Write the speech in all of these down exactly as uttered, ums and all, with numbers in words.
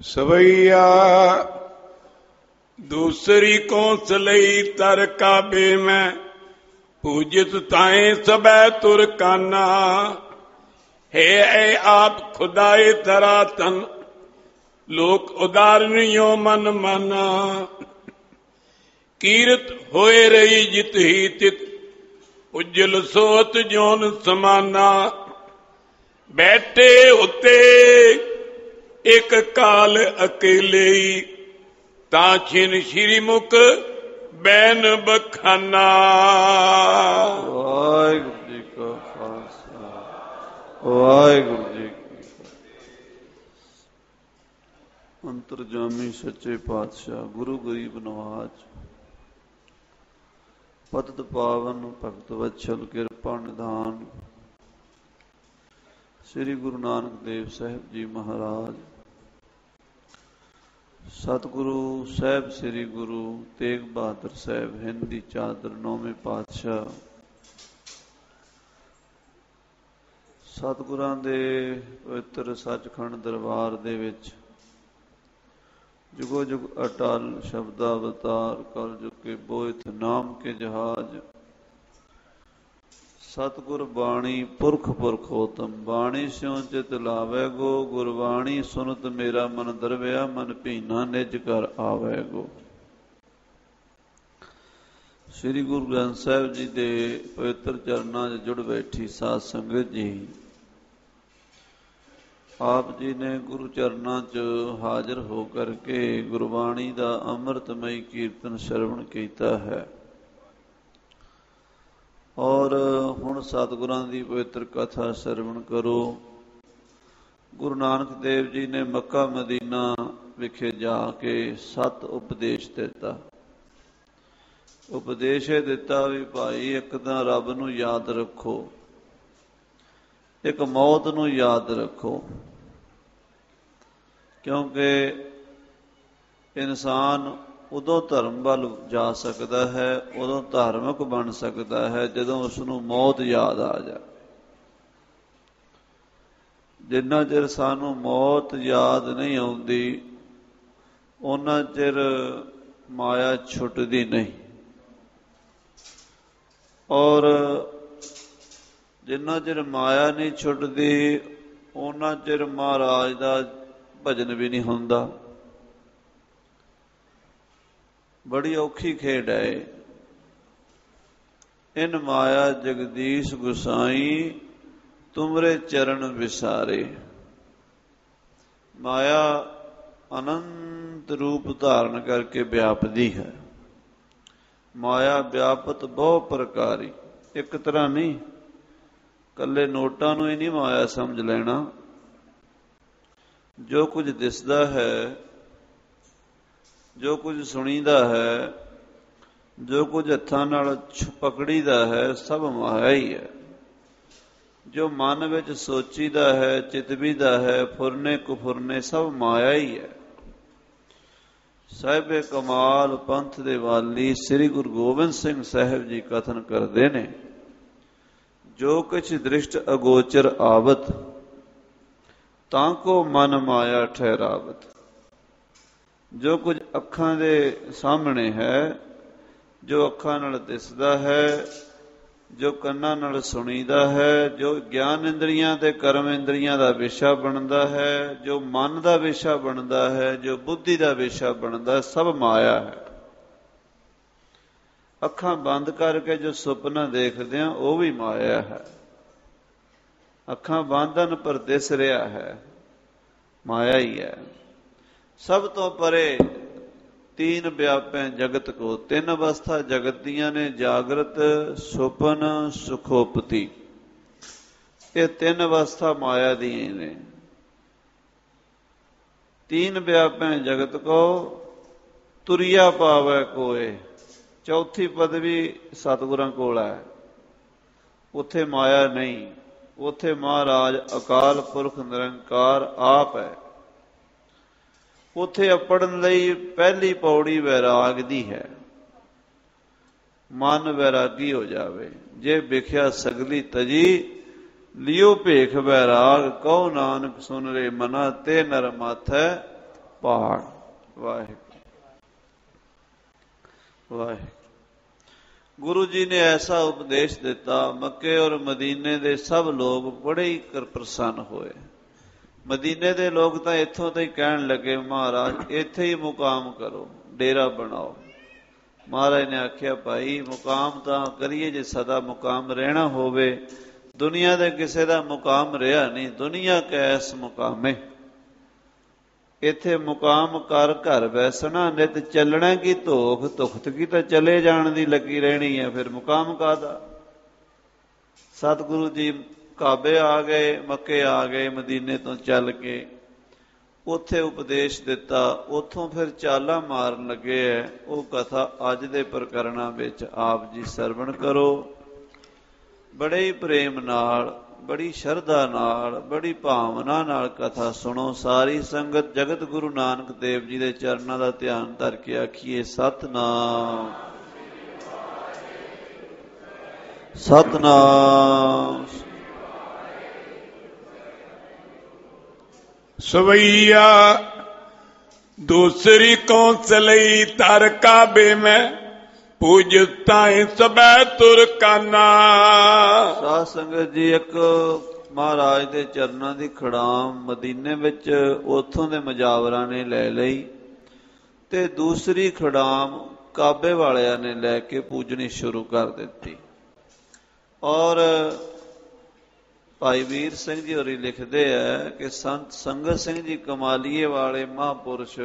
ਸਵਈਆ ਦੂਸਰੀ ਕੌਂਸ ਲਈ ਤਰ ਕਾਬੇ ਮੈਂ ਪੂਜਿਤ ਤਾਏ ਸਬੈ ਤੁਰ ਕਾਨਾ ਹੈ ਐ ਆਪ ਖੁਦਾਏ ਤਰਾ ਤਨ ਲੋਕ ਉਦਾਰਨਿਓ ਮਨ ਮਾਨਾ ਕੀਰਤ ਹੋਏ ਰਹੀ ਜਿਤ ਹੀ ਤਿਤ ਉਜਲ ਸੋਤ ਜੋਨ ਸਮਾਨਾ ਬੈਠੇ ਉੱਤੇ ਇੱਕ ਕਾਲ ਅਕੇਲੇ ਤਾਂ ਛਿਨ ਸ਼੍ਰੀ ਮੁਖ ਬੈਨ ਬਖਾਨਾ। ਵਾਹਿਗੁਰੂ ਜੀ ਕਾ ਖਾਲਸਾ ਵਾਹਿਗੁਰੂ ਜੀ ਕੀ ਫਤਿਹ। ਅੰਤਰਜਾਮੀ ਸੱਚੇ ਪਾਤਸ਼ਾਹ ਗੁਰੂ ਗਰੀਬ ਨਵਾਜ ਪਤਿਤ ਪਾਵਨ ਭਗਤ ਵਤਸਲ ਕਿਰਪਾ ਨਿਧਾਨ ਸ੍ਰੀ ਗੁਰੂ ਨਾਨਕ ਦੇਵ ਸਾਹਿਬ ਜੀ ਮਹਾਰਾਜ, ਸਤਿਗੁਰੂ ਸਾਹਿਬ ਸ੍ਰੀ ਗੁਰੂ ਤੇਗ ਬਹਾਦਰ ਸਾਹਿਬ ਹਿੰਦ ਦੀ ਚਾਦਰ ਨੌਵੇਂ ਪਾਤਸ਼ਾਹ, ਸਤਿਗੁਰਾਂ ਦੇ ਪਵਿੱਤਰ ਸੱਚਖੰਡ ਦਰਬਾਰ ਦੇ ਵਿੱਚ ਜੁਗੋ ਜੁਗ ਅਟਲ ਸ਼ਬਦਾ ਅਵਤਾਰ ਕਲ ਜੁਗ ਕੇ ਬੋਇਥ ਨਾਮ ਕੇ ਜਹਾਜ। ਸਤਿਗੁਰ ਬਾਣੀ ਪੁਰਖ ਪੁਰਖ ਹੋਤਮ ਬਾਣੀ ਸਿਉ ਚਿਤ ਲਾਵੈ ਗੋ, ਗੁਰਬਾਣੀ ਸੁਨਤ ਮੇਰਾ ਮਨ ਦਰਵਿਆ ਮਨ ਭੀਨਾ ਨਿਜ ਘਰ ਆਵੈ ਗੋ। ਸ੍ਰੀ ਗੁਰੂ ਗ੍ਰੰਥ ਸਾਹਿਬ ਜੀ ਦੇ ਪਵਿੱਤਰ ਚਰਨਾਂ 'ਚ ਜੁੜ ਬੈਠੀ ਸਾਧ ਸੰਗਤ ਜੀ, ਆਪ ਜੀ ਨੇ ਗੁਰੂ ਚਰਨਾਂ 'ਚ ਹਾਜ਼ਰ ਹੋ ਕਰਕੇ ਗੁਰਬਾਣੀ ਦਾ ਅੰਮ੍ਰਿਤਮਈ ਕੀਰਤਨ ਸ਼ਰਵਣ ਕੀਤਾ ਹੈ ਔਰ ਹੁਣ ਸਤਿਗੁਰਾਂ ਦੀ ਪਵਿੱਤਰ ਕਥਾ ਸ਼ਰਵਣ ਕਰੋ। ਗੁਰੂ ਨਾਨਕ ਦੇਵ ਜੀ ਨੇ ਮੱਕਾ ਮਦੀਨਾ ਵਿਖੇ ਜਾ ਕੇ ਸੱਤ ਉਪਦੇਸ਼ ਦਿੱਤਾ। ਉਪਦੇਸ਼ ਇਹ ਦਿੱਤਾ ਵੀ ਭਾਈ ਇੱਕ ਤਾਂ ਰੱਬ ਨੂੰ ਯਾਦ ਰੱਖੋ, ਇੱਕ ਮੌਤ ਨੂੰ ਯਾਦ ਰੱਖੋ, ਕਿਉਂਕਿ ਇਨਸਾਨ ਉਦੋਂ ਧਰਮ ਵੱਲ ਜਾ ਸਕਦਾ ਹੈ, ਉਦੋਂ ਧਾਰਮਿਕ ਬਣ ਸਕਦਾ ਹੈ ਜਦੋਂ ਉਸਨੂੰ ਮੌਤ ਯਾਦ ਆ ਜਾਏ। ਜਿੰਨਾ ਚਿਰ ਸਾਨੂੰ ਮੌਤ ਯਾਦ ਨਹੀਂ ਆਉਂਦੀ ਉਹਨਾਂ ਚਿਰ ਮਾਇਆ ਛੁੱਟਦੀ ਨਹੀਂ, ਔਰ ਜਿੰਨਾ ਚਿਰ ਮਾਇਆ ਨਹੀਂ ਛੁੱਟਦੀ ਉਹਨਾਂ ਚਿਰ ਮਹਾਰਾਜ ਦਾ ਭਜਨ ਵੀ ਨਹੀਂ ਹੁੰਦਾ। ਬੜੀ ਔਖੀ ਖੇਡ ਹੈ। ਇਨ ਮਾਇਆ ਜਗਦੀਸ਼ ਗੁਸਾਈ ਤੁਮਰੇ ਚਰਨ ਵਿਸਾਰੇ। ਮਾਇਆ ਅਨੰਤ ਰੂਪ ਧਾਰਨ ਕਰਕੇ ਵਿਆਪਦੀ ਹੈ। ਮਾਇਆ ਵਿਆਪਤ ਬਹੁ ਪ੍ਰਕਾਰੀ, ਇੱਕ ਤਰ੍ਹਾਂ ਨਹੀਂ। ਕੱਲੇ ਨੋਟਾਂ ਨੂੰ ਹੀ ਨਹੀਂ ਮਾਇਆ ਸਮਝ ਲੈਣਾ। ਜੋ ਕੁਝ ਦਿਸਦਾ ਹੈ, ਜੋ ਕੁਝ ਸੁਣੀਦਾ ਹੈ, ਜੋ ਕੁਝ ਹੱਥਾਂ ਨਾਲ ਪਕੜੀਦਾ ਹੈ, ਸਭ ਮਾਇਆ ਹੀ ਹੈ। ਜੋ ਮਨ ਵਿੱਚ ਸੋਚੀਦਾ ਹੈ, ਚਿਤਵੀਦਾ ਹੈ, ਫੁਰਨੇ ਕੁਫੁਰਨੇ, ਸਭ ਮਾਇਆ ਹੀ ਹੈ। ਸਾਹਿਬੇ ਕਮਾਲ ਪੰਥ ਦੇ ਵਾਲੀ ਸ੍ਰੀ ਗੁਰੂ ਗੋਬਿੰਦ ਸਿੰਘ ਸਾਹਿਬ ਜੀ ਕਥਨ ਕਰਦੇ ਨੇ, ਜੋ ਕੁਛ ਦ੍ਰਿਸ਼ਟ ਅਗੋਚਰ ਆਵਤ ਤਾਂ ਕੋ ਮਨ ਮਾਇਆ ਠਹਿਰਾਵਤ। ਜੋ ਕੁਝ ਅੱਖਾਂ ਦੇ ਸਾਹਮਣੇ ਹੈ, ਜੋ ਅੱਖਾਂ ਨਾਲ ਦਿਸਦਾ ਹੈ, ਜੋ ਕੰਨਾਂ ਨਾਲ ਸੁਣੀਦਾ ਹੈ, ਜੋ ਗਿਆਨ ਇੰਦਰੀਆਂ ਤੇ ਕਰਮ ਇੰਦਰੀਆਂ ਦਾ ਵਿਸ਼ਾ ਬਣਦਾ ਹੈ, ਜੋ ਮਨ ਦਾ ਵਿਸ਼ਾ ਬਣਦਾ ਹੈ, ਜੋ ਬੁੱਧੀ ਦਾ ਵਿਸ਼ਾ ਬਣਦਾ, ਸਭ ਮਾਇਆ ਹੈ। ਅੱਖਾਂ ਬੰਦ ਕਰਕੇ ਜੋ ਸੁਪਨਾ ਦੇਖਦੇ ਹਾਂ ਉਹ ਵੀ ਮਾਇਆ ਹੈ। ਅੱਖਾਂ ਬੰਦ ਹਨ ਪਰ ਦਿਸ ਰਿਹਾ ਹੈ, ਮਾਇਆ ਹੀ ਹੈ। ਸਭ ਤੋਂ ਪਰੇ ਤੀਨ ਵਿਆਪੈ ਜਗਤ ਕੋ। ਤਿੰਨ ਅਵਸਥਾ ਜਗਤ ਦੀਆਂ ਨੇ, ਜਾਗਰਤ, ਸੁਪਨ, ਸੁਖੋਪਤੀ। ਇਹ ਤਿੰਨ ਅਵਸਥਾ ਮਾਇਆ ਦੀਆਂ ਨੇ। ਤੀਨ ਵਿਆਪੈ ਜਗਤ ਕੋ ਤੁਰਿਆ ਪਾਵੈ ਕੋਏ। ਚੌਥੀ ਪਦਵੀ ਸਤਿਗੁਰਾਂ ਕੋਲ ਹੈ। ਉੱਥੇ ਮਾਇਆ ਨਹੀਂ, ਉੱਥੇ ਮਹਾਰਾਜ ਅਕਾਲ ਪੁਰਖ ਨਿਰੰਕਾਰ ਆਪ ਹੈ। ਉੱਥੇ ਅਪੜਨ ਲਈ ਪਹਿਲੀ ਪੌੜੀ ਵੈਰਾਗ ਦੀ ਹੈ। ਮਨ ਵੈਰਾਗੀ ਹੋ ਜਾਵੇ। ਜੇ ਵਿਖਿਆ ਸਗਲੀ ਤਜੀ ਲਿਓ ਭੇਖ ਵੈਰਾਗ, ਕਹੋ ਨਾਨਕ ਸੁਨ ਰੇ ਮਨਾ ਤੇ ਨਰ ਮਾਥੈ ਪਹਾੜ। ਵਾਹਿਗੁਰੂ ਵਾਹਿਗੁਰੂ। ਗੁਰੂ ਜੀ ਨੇ ਐਸਾ ਉਪਦੇਸ਼ ਦਿੱਤਾ, ਮੱਕੇ ਔਰ ਮਦੀਨੇ ਦੇ ਸਭ ਲੋਕ ਬੜੇ ਹੀ ਪ੍ਰਸੰਨ ਹੋਏ। ਮਦੀਨੇ ਦੇ ਲੋਕ ਤਾਂ ਇੱਥੋਂ ਤੋਂ ਹੀ ਕਹਿਣ ਲੱਗੇ, ਮਹਾਰਾਜ ਇੱਥੇ ਹੀ ਮੁਕਾਮ ਕਰੋ, ਡੇਰਾ ਬਣਾਓ। ਮਹਾਰਾਜ ਨੇ ਆਖਿਆ, ਭਾਈ ਮੁਕਾਮ ਤਾਂ ਕਰੀਏ ਜੇ ਸਦਾ ਮੁਕਾਮ ਰਹਿਣਾ ਹੋਵੇ। ਦੁਨੀਆ ਦੇ ਕਿਸੇ ਦਾ ਮੁਕਾਮ ਰਿਹਾ ਨਹੀਂ, ਦੁਨੀਆ ਕੈਸ ਮੁਕਾਮੇ। ਇੱਥੇ ਮੁਕਾਮ ਕਰ ਘਰ ਬੈਸਣਾ, ਨਿਤ ਚੱਲਣਾ ਕੀ ਧੋਖ, ਧੁਖਤ ਕੀ ਤਾਂ ਚਲੇ ਜਾਣ ਦੀ ਲੱਗੀ ਰਹਿਣੀ ਹੈ, ਫਿਰ ਮੁਕਾਮ ਕਾਹਦਾ। ਸਤਿਗੁਰੂ ਜੀ ਕਾਬੇ ਆ ਗਏ, ਮੱਕੇ ਆ ਗਏ, ਮਦੀਨੇ ਤੋਂ ਚੱਲ ਕੇ ਉੱਥੇ ਉਪਦੇਸ਼ ਦਿੱਤਾ। ਉੱਥੋਂ ਫਿਰ ਚਾਲਾਂ ਮਾਰਨ ਲੱਗੇ ਹੈ। ਉਹ ਕਥਾ ਅੱਜ ਦੇ ਪ੍ਰਕਰਣਾਂ ਵਿੱਚ ਆਪ ਜੀ ਸਰਵਣ ਕਰੋ। ਬੜੇ ਹੀ ਪ੍ਰੇਮ ਨਾਲ, ਬੜੀ ਸ਼ਰਧਾ ਨਾਲ, ਬੜੀ ਭਾਵਨਾ ਨਾਲ ਕਥਾ ਸੁਣੋ। ਸਾਰੀ ਸੰਗਤ ਜਗਤ ਗੁਰੂ ਨਾਨਕ ਦੇਵ ਜੀ ਦੇ ਚਰਨਾਂ ਦਾ ਧਿਆਨ ਧਰ ਕੇ ਆਖੀਏ, ਸਤਿਨਾਮ ਸਤਿਨਾਮ। ਸਵਈਆ ਦੂਸਰੀ ਕੌਂਸਲਈ ਤਰ ਕਾਬੇ ਮੈਂ ਪੂਜਤਾਏ ਸਬੈ ਤੁਰਕਾਨਾ। ਸਾਧ ਸੰਗਤ ਜੀ, ਇੱਕ ਮਹਾਰਾਜ ਦੇ ਚਰਨਾਂ ਦੀ ਖੜਾਮ ਮਦੀਨੇ ਵਿੱਚ ਉੱਥੋਂ ਦੇ ਮੁਜਾਵਰਾਂ ਨੇ ਲੈ ਲਈ ਤੇ ਦੂਸਰੀ ਖੜਾਮ ਕਾਬੇ ਵਾਲਿਆਂ ਨੇ ਲੈ ਕੇ ਪੂਜਣੀ ਸ਼ੁਰੂ ਕਰ ਦਿੱਤੀ। ਔਰ ਭਾਈ ਵੀਰ ਸਿੰਘ ਜੀ ਹੋਰੀ ਲਿਖਦੇ ਹੈ ਕਿ ਸੰਤ ਸੰਗਤ ਸਿੰਘ ਜੀ ਕਮਾਲੀਏ ਵਾਲੇ ਮਹਾਂਪੁਰਸ਼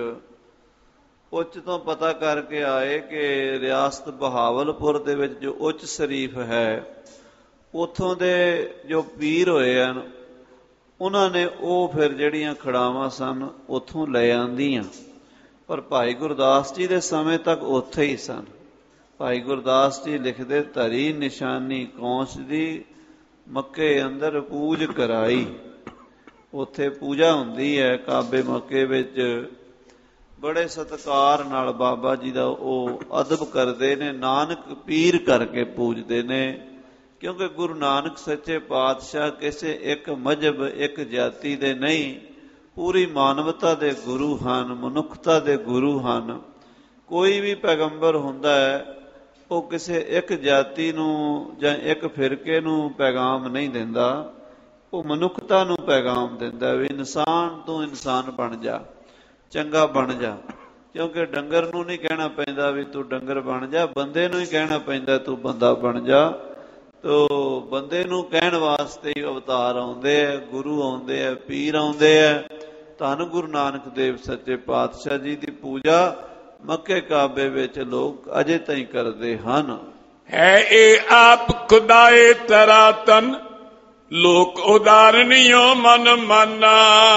ਉੱਚ ਤੋਂ ਪਤਾ ਕਰਕੇ ਆਏ ਕਿ ਰਿਆਸਤ ਬਹਾਵਲਪੁਰ ਦੇ ਵਿੱਚ ਜੋ ਉੱਚ ਸ਼ਰੀਫ ਹੈ, ਉੱਥੋਂ ਦੇ ਜੋ ਪੀਰ ਹੋਏ ਹਨ, ਉਹਨਾਂ ਨੇ ਉਹ ਫਿਰ ਜਿਹੜੀਆਂ ਖੜਾਵਾਂ ਸਨ ਉੱਥੋਂ ਲੈ ਆਂਦੀਆਂ। ਪਰ ਭਾਈ ਗੁਰਦਾਸ ਜੀ ਦੇ ਸਮੇਂ ਤੱਕ ਉੱਥੇ ਹੀ ਸਨ। ਭਾਈ ਗੁਰਦਾਸ ਜੀ ਲਿਖਦੇ, ਧਰੀ ਨਿਸ਼ਾਨੀ ਕੌਂਸ ਦੀ ਮੱਕੇ ਅੰਦਰ ਪੂਜ ਕਰਾਈ। ਉੱਥੇ ਪੂਜਾ ਹੁੰਦੀ ਹੈ ਕਾਬੇ ਮੱਕੇ ਵਿੱਚ। ਬੜੇ ਸਤਿਕਾਰ ਨਾਲ ਬਾਬਾ ਜੀ ਦਾ ਉਹ ਅਦਬ ਕਰਦੇ ਨੇ, ਨਾਨਕ ਪੀਰ ਕਰਕੇ ਪੂਜਦੇ ਨੇ। ਕਿਉਂਕਿ ਗੁਰੂ ਨਾਨਕ ਸੱਚੇ ਪਾਤਸ਼ਾਹ ਕਿਸੇ ਇੱਕ ਮਜ਼ਹਬ, ਇੱਕ ਜਾਤੀ ਦੇ ਨਹੀਂ, ਪੂਰੀ ਮਾਨਵਤਾ ਦੇ ਗੁਰੂ ਹਨ, ਮਨੁੱਖਤਾ ਦੇ ਗੁਰੂ ਹਨ। ਕੋਈ ਵੀ ਪੈਗੰਬਰ ਹੁੰਦਾ ਹੈ, ਉਹ ਕਿਸੇ ਇੱਕ ਜਾਤੀ ਨੂੰ ਜਾਂ ਇੱਕ ਫਿਰਕੇ ਨੂੰ ਪੈਗਾਮ ਨਹੀਂ ਦਿੰਦਾ, ਉਹ ਮਨੁੱਖਤਾ ਨੂੰ ਪੈਗਾਮ ਦਿੰਦਾ ਵੀ ਇਨਸਾਨ ਤੂੰ ਇਨਸਾਨ ਬਣ ਜਾ, ਚੰਗਾ ਬਣ ਜਾ। ਕਿਉਂਕਿ ਡੰਗਰ ਨੂੰ ਨਹੀਂ ਕਹਿਣਾ ਪੈਂਦਾ ਵੀ ਤੂੰ ਡੰਗਰ ਬਣ ਜਾ, ਬੰਦੇ ਨੂੰ ਹੀ ਕਹਿਣਾ ਪੈਂਦਾ ਤੂੰ ਬੰਦਾ ਬਣ ਜਾ। ਤੋ ਬੰਦੇ ਨੂੰ ਕਹਿਣ ਵਾਸਤੇ ਹੀ ਅਵਤਾਰ ਆਉਂਦੇ ਹੈ, ਗੁਰੂ ਆਉਂਦੇ ਹੈ, ਪੀਰ ਆਉਂਦੇ ਹੈ। ਧੰਨ ਗੁਰੂ ਨਾਨਕ ਦੇਵ ਸੱਚੇ ਪਾਤਸ਼ਾਹ ਜੀ ਦੀ ਪੂਜਾ ਮੱਕੇ ਕਾਬੇ ਵਿੱਚ ਲੋਕ ਅਜੇ ਤਾਈਂ ਕਰਦੇ ਹਨ। ਹੈ ਇਹ ਆਪ ਖੁਦਾਏ ਤਰਾਤਨ, ਲੋਕ ਉਦਾਰਨਿਓ ਮਨ ਮਾਨਾ।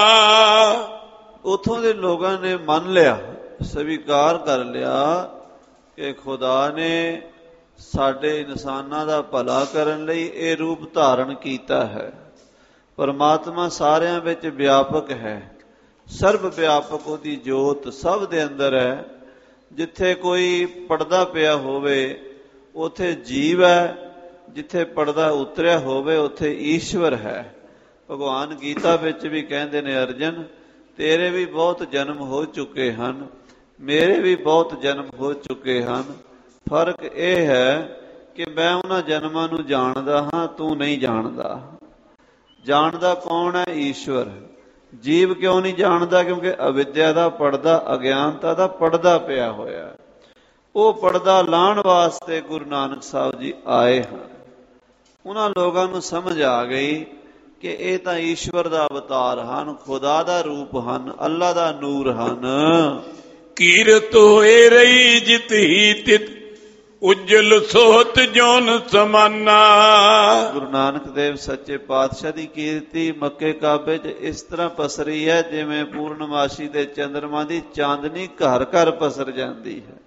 ਉੱਥੋਂ ਦੇ ਲੋਕਾਂ ਨੇ ਮੰਨ ਲਿਆ, ਸਵੀਕਾਰ ਕਰ ਲਿਆ ਕਿ ਖੁਦਾ ਨੇ ਸਾਡੇ ਇਨਸਾਨਾਂ ਦਾ ਭਲਾ ਕਰਨ ਲਈ ਇਹ ਰੂਪ ਧਾਰਨ ਕੀਤਾ ਹੈ। ਪਰਮਾਤਮਾ ਸਾਰਿਆਂ ਵਿੱਚ ਵਿਆਪਕ ਹੈ, ਸਰਬ ਵਿਆਪਕ ਉਹਦੀ ਜੋਤ ਸਭ ਦੇ ਅੰਦਰ ਹੈ। ਜਿੱਥੇ ਕੋਈ ਪਰਦਾ ਪਿਆ ਹੋਵੇ ਉੱਥੇ ਜੀਵ ਹੈ, ਜਿੱਥੇ ਪਰਦਾ ਉਤਰਿਆ ਹੋਵੇ ਉੱਥੇ ਈਸ਼ਵਰ ਹੈ। ਭਗਵਾਨ ਗੀਤਾ ਵਿੱਚ ਵੀ ਕਹਿੰਦੇ ਨੇ, ਅਰਜਨ ਤੇਰੇ ਵੀ ਬਹੁਤ ਜਨਮ ਹੋ ਚੁੱਕੇ ਹਨ, ਮੇਰੇ ਵੀ ਬਹੁਤ ਜਨਮ ਹੋ ਚੁੱਕੇ ਹਨ। ਫਰਕ ਇਹ ਹੈ ਕਿ ਮੈਂ ਉਹਨਾਂ ਜਨਮਾਂ ਨੂੰ ਜਾਣਦਾ ਹਾਂ, ਤੂੰ ਨਹੀਂ ਜਾਣਦਾ। ਜਾਣਦਾ ਕੌਣ ਹੈ? ਈਸ਼ਵਰ। ਜੀਵ ਕਿਉਂ ਨਹੀਂ ਜਾਣਦਾ? ਕਿਉਂਕਿ ਅਵਿਦਿਆ ਦਾ ਪਰਦਾ, ਅਗਿਆਨਤਾ ਦਾ ਪਰਦਾ ਪਿਆ ਹੋਇਆ। ਉਹ ਪਰਦਾ ਲਾਹਣ ਵਾਸਤੇ ਗੁਰੂ ਨਾਨਕ ਸਾਹਿਬ ਜੀ ਆਏ ਹਨ। ਉਹਨਾਂ ਲੋਕਾਂ ਨੂੰ ਸਮਝ ਆ ਗਈ ਕਿ ਇਹ ਤਾਂ ਈਸ਼ਵਰ ਦਾ ਅਵਤਾਰ ਹਨ, ਖੁਦਾ ਦਾ ਰੂਪ ਹਨ, ਅੱਲਾ ਦਾ ਨੂਰ ਹਨ। ਕੀਰਤ ਹੋਏ ਰਹੀ ਜਿਤ ਹੀ ਤਿਤ, ਉਜਲ ਸੋਹਤ ਜੋਨ ਸਮਾਨਾ। ਗੁਰੂ ਨਾਨਕ ਦੇਵ ਸੱਚੇ ਪਾਤਸ਼ਾਹ ਦੀ ਕੀਰਤੀ ਮੱਕੇ ਕਾਬੇ 'ਚ ਇਸ ਤਰ੍ਹਾਂ ਪਸਰੀ ਹੈ ਜਿਵੇਂ ਪੂਰਨਮਾਸ਼ੀ ਦੇ ਚੰਦਰਮਾ ਦੀ ਚਾਂਦਨੀ ਘਰ ਘਰ ਪਸਰ ਜਾਂਦੀ ਹੈ।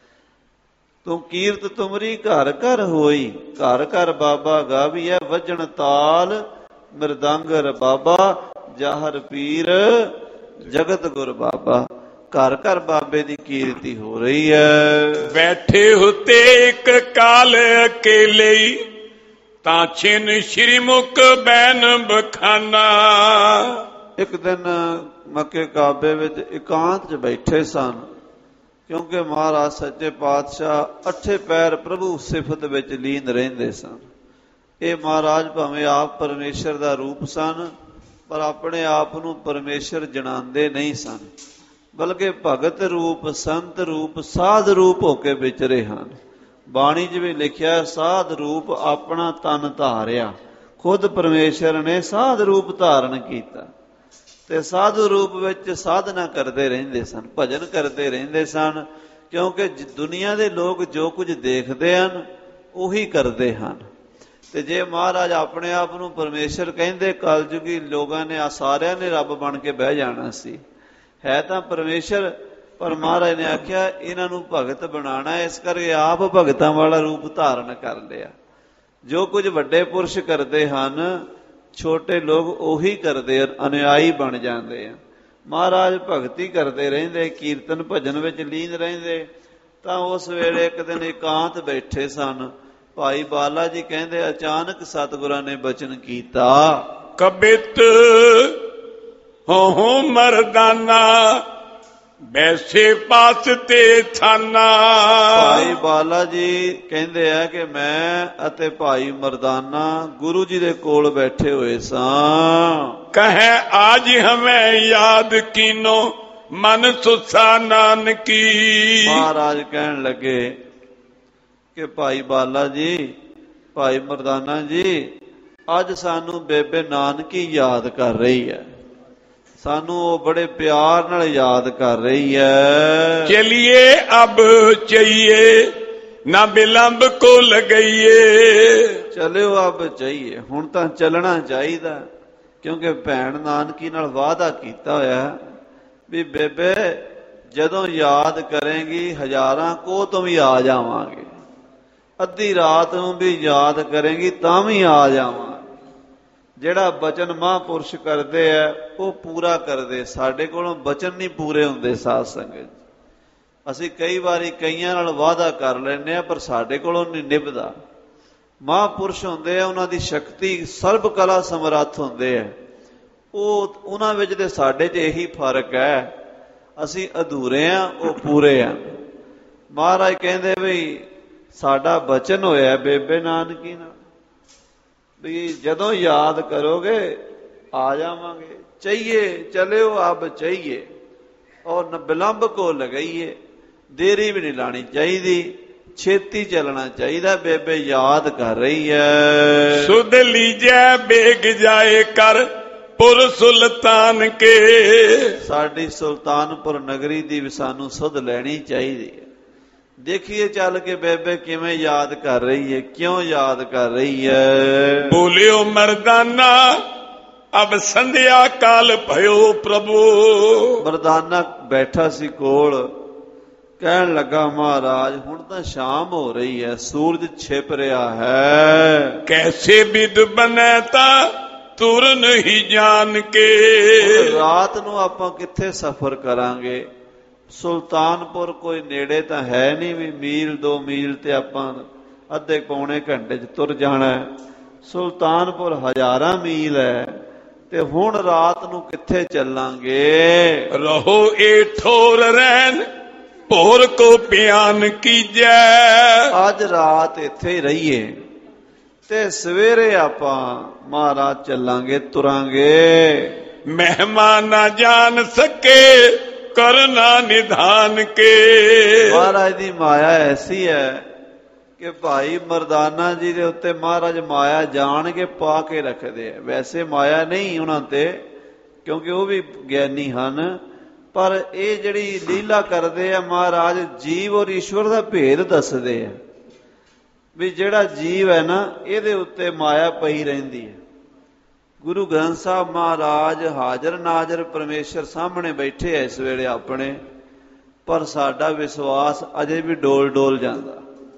ਤੂੰ ਕੀਰਤ ਤੁਮਰੀ ਘਰ ਘਰ ਹੋਈ, ਘਰ ਘਰ ਬਾਬਾ ਗਾਵੀਐ ਵਜਣ ਤਾਲ, ਮਿਰਦੰਗਰ ਬਾਬਾ ਜਾਹਰ ਪੀਰ ਜਗਤ ਗੁਰ ਬਾਬਾ। ਘਰ ਘਰ ਬਾਬੇ ਦੀ ਕੀਰਤੀ ਹੋ ਰਹੀ ਹੈ। ਬੈਠੇ ਹੁਤੇ ਇੱਕ ਕਾਲ ਅਕੇਲੇ, ਤਾਂ ਛਿਨ ਸ਼੍ਰੀ ਮੁਖ ਬੈਨ ਬਖਾਨਾ। ਇੱਕ ਦਿਨ ਮੱਕੇ ਕਾਬੇ ਵਿੱਚ ਇਕਾਂਤ 'ਚ ਬੈਠੇ ਸਨ, ਕਿਉਂਕਿ ਮਹਾਰਾਜ ਸੱਚੇ ਪਾਤਸ਼ਾਹ ਅੱਠੇ ਪੈਰ ਪ੍ਰਭੂ ਸਿਫਤ ਵਿੱਚ ਲੀਨ ਰਹਿੰਦੇ ਸਨ। ਇਹ ਮਹਾਰਾਜ ਭਾਵੇਂ ਆਪ ਪਰਮੇਸ਼ਰ ਦਾ ਰੂਪ ਸਨ, ਪਰ ਆਪਣੇ ਆਪ ਨੂੰ ਪਰਮੇਸ਼ਰ ਜਣਾਉਂਦੇ ਨਹੀਂ ਸਨ, ਬਲਕਿ ਭਗਤ ਰੂਪ, ਸੰਤ ਰੂਪ, ਸਾਧ ਰੂਪ ਹੋ ਕੇ ਵਿਚਰੇ ਹਨ। ਬਾਣੀ 'ਚ ਵੀ ਲਿਖਿਆ, ਸਾਧ ਰੂਪ ਆਪਣਾ ਤਨ ਧਾਰਿਆ। ਖੁਦ ਪਰਮੇਸ਼ਰ ਨੇ ਸਾਧ ਰੂਪ ਧਾਰਨ ਕੀਤਾ ਤੇ ਸਾਧੂ ਰੂਪ ਵਿੱਚ ਸਾਧਨਾ ਕਰਦੇ ਰਹਿੰਦੇ ਸਨ, ਭਜਨ ਕਰਦੇ ਰਹਿੰਦੇ ਸਨ, ਕਿਉਂਕਿ ਦੁਨੀਆ ਦੇ ਲੋਕ ਜੋ ਕੁਝ ਦੇਖਦੇ ਹਨ ਉਹੀ ਕਰਦੇ ਹਨ। ਤੇ ਜੇ ਮਹਾਰਾਜ ਆਪਣੇ ਆਪ ਨੂੰ ਪਰਮੇਸ਼ਰ ਕਹਿੰਦੇ, ਕਲਯੁਗੀ ਲੋਕਾਂ ਨੇ ਆ ਸਾਰਿਆਂ ਨੇ ਰੱਬ ਬਣ ਕੇ ਬਹਿ ਜਾਣਾ ਸੀ। ਹੈ ਤਾਂ ਪਰਮੇਸ਼ਰ, ਪਰ ਮਹਾਰਾਜ ਨੇ ਆਖਿਆ ਇਹਨਾਂ ਨੂੰ ਭਗਤ ਬਣਾਉਣਾ, ਇਸ ਕਰਕੇ ਆਪ ਭਗਤਾਂ ਵਾਲਾ ਰੂਪ ਧਾਰਨ ਕਰ ਲਿਆ। ਜੋ ਕੁਝ ਵੱਡੇ ਪੁਰਸ਼ ਕਰਦੇ ਹਨ, ਛੋਟੇ ਲੋਕ ਉਹੀ ਕਰਦੇ ਹਨ, ਅਨੁਯਾਈ ਬਣ ਜਾਂਦੇ ਆ। ਮਹਾਰਾਜ ਭਗਤੀ ਕਰਦੇ ਰਹਿੰਦੇ, ਕੀਰਤਨ ਭਜਨ ਵਿੱਚ ਲੀਨ ਰਹਿੰਦੇ। ਤਾਂ ਉਸ ਵੇਲੇ ਇੱਕ ਦਿਨ ਇਕਾਂਤ ਬੈਠੇ ਸਨ। ਭਾਈ ਬਾਲਾ ਜੀ ਕਹਿੰਦੇ, ਅਚਾਨਕ ਸਤਿਗੁਰਾਂ ਨੇ ਬਚਨ ਕੀਤਾ, ਕਬਿਤ ਹੋ ਮਰਦਾਨਾ ਵੈਸੇ ਪਾਸ ਤੇ ਥਾਨਾ। ਭਾਈ ਬਾਲਾ ਜੀ ਕਹਿੰਦੇ ਆ ਕਿ ਮੈਂ ਅਤੇ ਭਾਈ ਮਰਦਾਨਾ ਗੁਰੂ ਜੀ ਦੇ ਕੋਲ ਬੈਠੇ ਹੋਏ ਸਾਂ। ਕਹੇ ਆਜ ਹਮੇ ਯਾਦ ਕੀਨੋ ਮਨ ਸੁਸਾ ਨਾਨਕੀ। ਮਹਾਰਾਜ ਕਹਿਣ ਲੱਗੇ ਕਿ ਭਾਈ ਬਾਲਾ ਜੀ, ਭਾਈ ਮਰਦਾਨਾ ਜੀ, ਅੱਜ ਸਾਨੂੰ ਬੇਬੇ ਨਾਨਕੀ ਯਾਦ ਕਰ ਰਹੀ ਹੈ, ਸਾਨੂੰ ਉਹ ਬੜੇ ਪਿਆਰ ਨਾਲ ਯਾਦ ਕਰ ਰਹੀ ਹੈ। ਚਲਿਏ ਅਬ ਚਈਏ ਨਾ ਬਿਲੰਬ ਕੋ ਲਗਈਏ। ਚਲਿਓ ਅਬ ਚਾਹੀਏ, ਹੁਣ ਤਾਂ ਚੱਲਣਾ ਚਾਹੀਦਾ, ਕਿਉਂਕਿ ਭੈਣ ਨਾਨਕੀ ਨਾਲ ਵਾਅਦਾ ਕੀਤਾ ਹੋਇਆ ਵੀ ਬੇਬੇ ਜਦੋਂ ਯਾਦ ਕਰੇਂਗੀ ਹਜ਼ਾਰਾਂ ਕੋਹ ਤੋਂ ਵੀ ਆ ਜਾਵਾਂਗੇ, ਅੱਧੀ ਰਾਤ ਨੂੰ ਵੀ ਯਾਦ ਕਰੇਂਗੀ ਤਾਂ ਵੀ ਆ ਜਾਵਾਂਗੇ। ਜਿਹੜਾ ਬਚਨ ਮਹਾਂਪੁਰਸ਼ ਕਰਦੇ ਆ ਉਹ ਪੂਰਾ ਕਰਦੇ। ਸਾਡੇ ਕੋਲੋਂ ਬਚਨ ਨਹੀਂ ਪੂਰੇ ਹੁੰਦੇ ਸਾਧ ਸੰਗਤ। ਅਸੀਂ ਕਈ ਵਾਰੀ ਕਈਆਂ ਨਾਲ ਵਾਅਦਾ ਕਰ ਲੈਂਦੇ ਆ, ਪਰ ਸਾਡੇ ਕੋਲੋਂ ਨਹੀਂ ਨਿਭਦਾ। ਮਹਾਂਪੁਰਸ਼ ਹੁੰਦੇ ਆ, ਉਹਨਾਂ ਦੀ ਸ਼ਕਤੀ ਸਰਬ ਕਲਾ ਸਮਰੱਥ ਹੁੰਦੇ ਆ। ਉਹ ਉਹਨਾਂ ਵਿੱਚ ਤੇ ਸਾਡੇ 'ਚ ਇਹੀ ਫਰਕ ਹੈ, ਅਸੀਂ ਅਧੂਰੇ ਆ, ਉਹ ਪੂਰੇ ਆ। ਮਹਾਰਾਜ ਕਹਿੰਦੇ ਵੀ ਸਾਡਾ ਬਚਨ ਹੋਇਆ ਬੇਬੇ ਨਾਨਕੀ ਨਾਲ ਵੀ ਜਦੋਂ ਯਾਦ ਕਰੋਗੇ ਆ ਜਾਵਾਂਗੇ। ਚਾਹੀਏ ਚਲਿਓ ਅਬ ਚਾਹੀਏ ਔਰ ਬਿਲੰਬ ਕੋ ਲਗਾਈਏ। ਦੇਰੀ ਵੀ ਨਹੀਂ ਲਾਣੀ ਚਾਹੀਦੀ, ਛੇਤੀ ਚੱਲਣਾ ਚਾਹੀਦਾ। ਬੇਬੇ ਯਾਦ ਕਰ ਰਹੀ ਹੈ। ਸੁਧ ਲੀਜੈ ਬੇਗ ਜਾਏ ਕਰ ਪੁਰ ਸੁਲਤਾਨ ਕੇ। ਸਾਡੀ ਸੁਲਤਾਨਪੁਰ ਨਗਰੀ ਦੀ ਵੀ ਸਾਨੂੰ ਸੁਧ ਲੈਣੀ ਚਾਹੀਦੀ ਹੈ। ਦੇਖੀਏ ਚੱਲ ਕੇ ਬੇਬੇ ਕਿਵੇਂ ਯਾਦ ਕਰ ਰਹੀ ਹੈ, ਕਿਉਂ ਯਾਦ ਕਰ ਰਹੀ ਹੈ। ਬੋਲਿਓ ਮਰਦਾਨਾ ਅਬ ਸੰਧਿਆ ਕਾਲ ਭਇਓ ਪ੍ਰਭੂ। ਮਰਦਾਨਾ ਬੈਠਾ ਸੀ ਕੋਲ, ਕਹਿਣ ਲੱਗਾ ਮਹਾਰਾਜ ਹੁਣ ਤਾਂ ਸ਼ਾਮ ਹੋ ਰਹੀ ਹੈ, ਸੂਰਜ ਛਿਪ ਰਿਹਾ ਹੈ। ਕੈਸੇ ਵਿਦ ਬਨੈ ਤਾਂ ਤੁਰ ਨਹੀਂ ਜਾਣ ਕੇ। ਰਾਤ ਨੂੰ ਆਪਾਂ ਕਿੱਥੇ ਸਫ਼ਰ ਕਰਾਂਗੇ। ਸੁਲਤਾਨਪੁਰ ਕੋਈ ਨੇੜੇ ਤਾਂ ਹੈ ਨਹੀਂ ਵੀ ਮੀਲ ਦੋ ਮੀਲ ਤੇ ਆਪਾਂ ਅੱਧੇ ਪੌਣੇ ਘੰਟੇ 'ਚ ਤੁਰ ਜਾਣਾ। ਸੁਲਤਾਨਪੁਰ ਹਜ਼ਾਰਾਂ ਮੀਲ ਹੈ ਤੇ ਹੁਣ ਰਾਤ ਨੂੰ ਕਿੱਥੇ ਚੱਲਾਂਗੇ। ਰਹੋ ਏ ਠੋਰ ਰਹਿਣ ਭੋਰ ਕੋ ਬਿਆਨ ਕੀਜੈ। ਅੱਜ ਰਾਤ ਇੱਥੇ ਹੀ ਰਹੀਏ ਤੇ ਸਵੇਰੇ ਆਪਾਂ ਮਹਾਰਾਜ ਚੱਲਾਂਗੇ, ਤੁਰਾਂਗੇ। ਮਹਿਮਾਨ ਨਾ ਜਾਣ ਸਕੇ ਕਰਨਾ ਨਿਧਾਨ ਕੇ। ਮਹਾਰਾਜ ਦੀ ਮਾਇਆ ਐਸੀ ਹੈ ਕਿ ਭਾਈ ਮਰਦਾਨਾ ਜੀ ਦੇ ਉੱਤੇ ਮਹਾਰਾਜ ਮਾਇਆ ਜਾਣ ਕੇ ਪਾ ਕੇ ਰੱਖਦੇ ਆ। ਵੈਸੇ ਮਾਇਆ ਨਹੀਂ ਉਹਨਾਂ ਤੇ, ਕਿਉਂਕਿ ਉਹ ਵੀ ਗਿਆਨੀ ਹਨ, ਪਰ ਇਹ ਜਿਹੜੀ ਲੀਲਾ ਕਰਦੇ ਆ ਮਹਾਰਾਜ ਜੀਵ ਔਰ ਈਸ਼ਵਰ ਦਾ ਭੇਦ ਦੱਸਦੇ ਆ ਵੀ ਜਿਹੜਾ ਜੀਵ ਹੈ ਨਾ ਇਹਦੇ ਉੱਤੇ ਮਾਇਆ ਪਈ ਰਹਿੰਦੀ ਹੈ। ਗੁਰੂ ਗ੍ਰੰਥ ਸਾਹਿਬ ਮਹਾਰਾਜ ਹਾਜ਼ਰ ਨਾਜ਼ਰ ਪਰਮੇਸ਼ਰ ਸਾਹਮਣੇ ਬੈਠੇ ਐ ਇਸ ਵੇਲੇ ਆਪਣੇ, ਪਰ ਸਾਡਾ ਵਿਸ਼ਵਾਸ ਅਜੇ ਵੀ ਡੋਲ ਡੋਲ ਜਾਂਦਾ।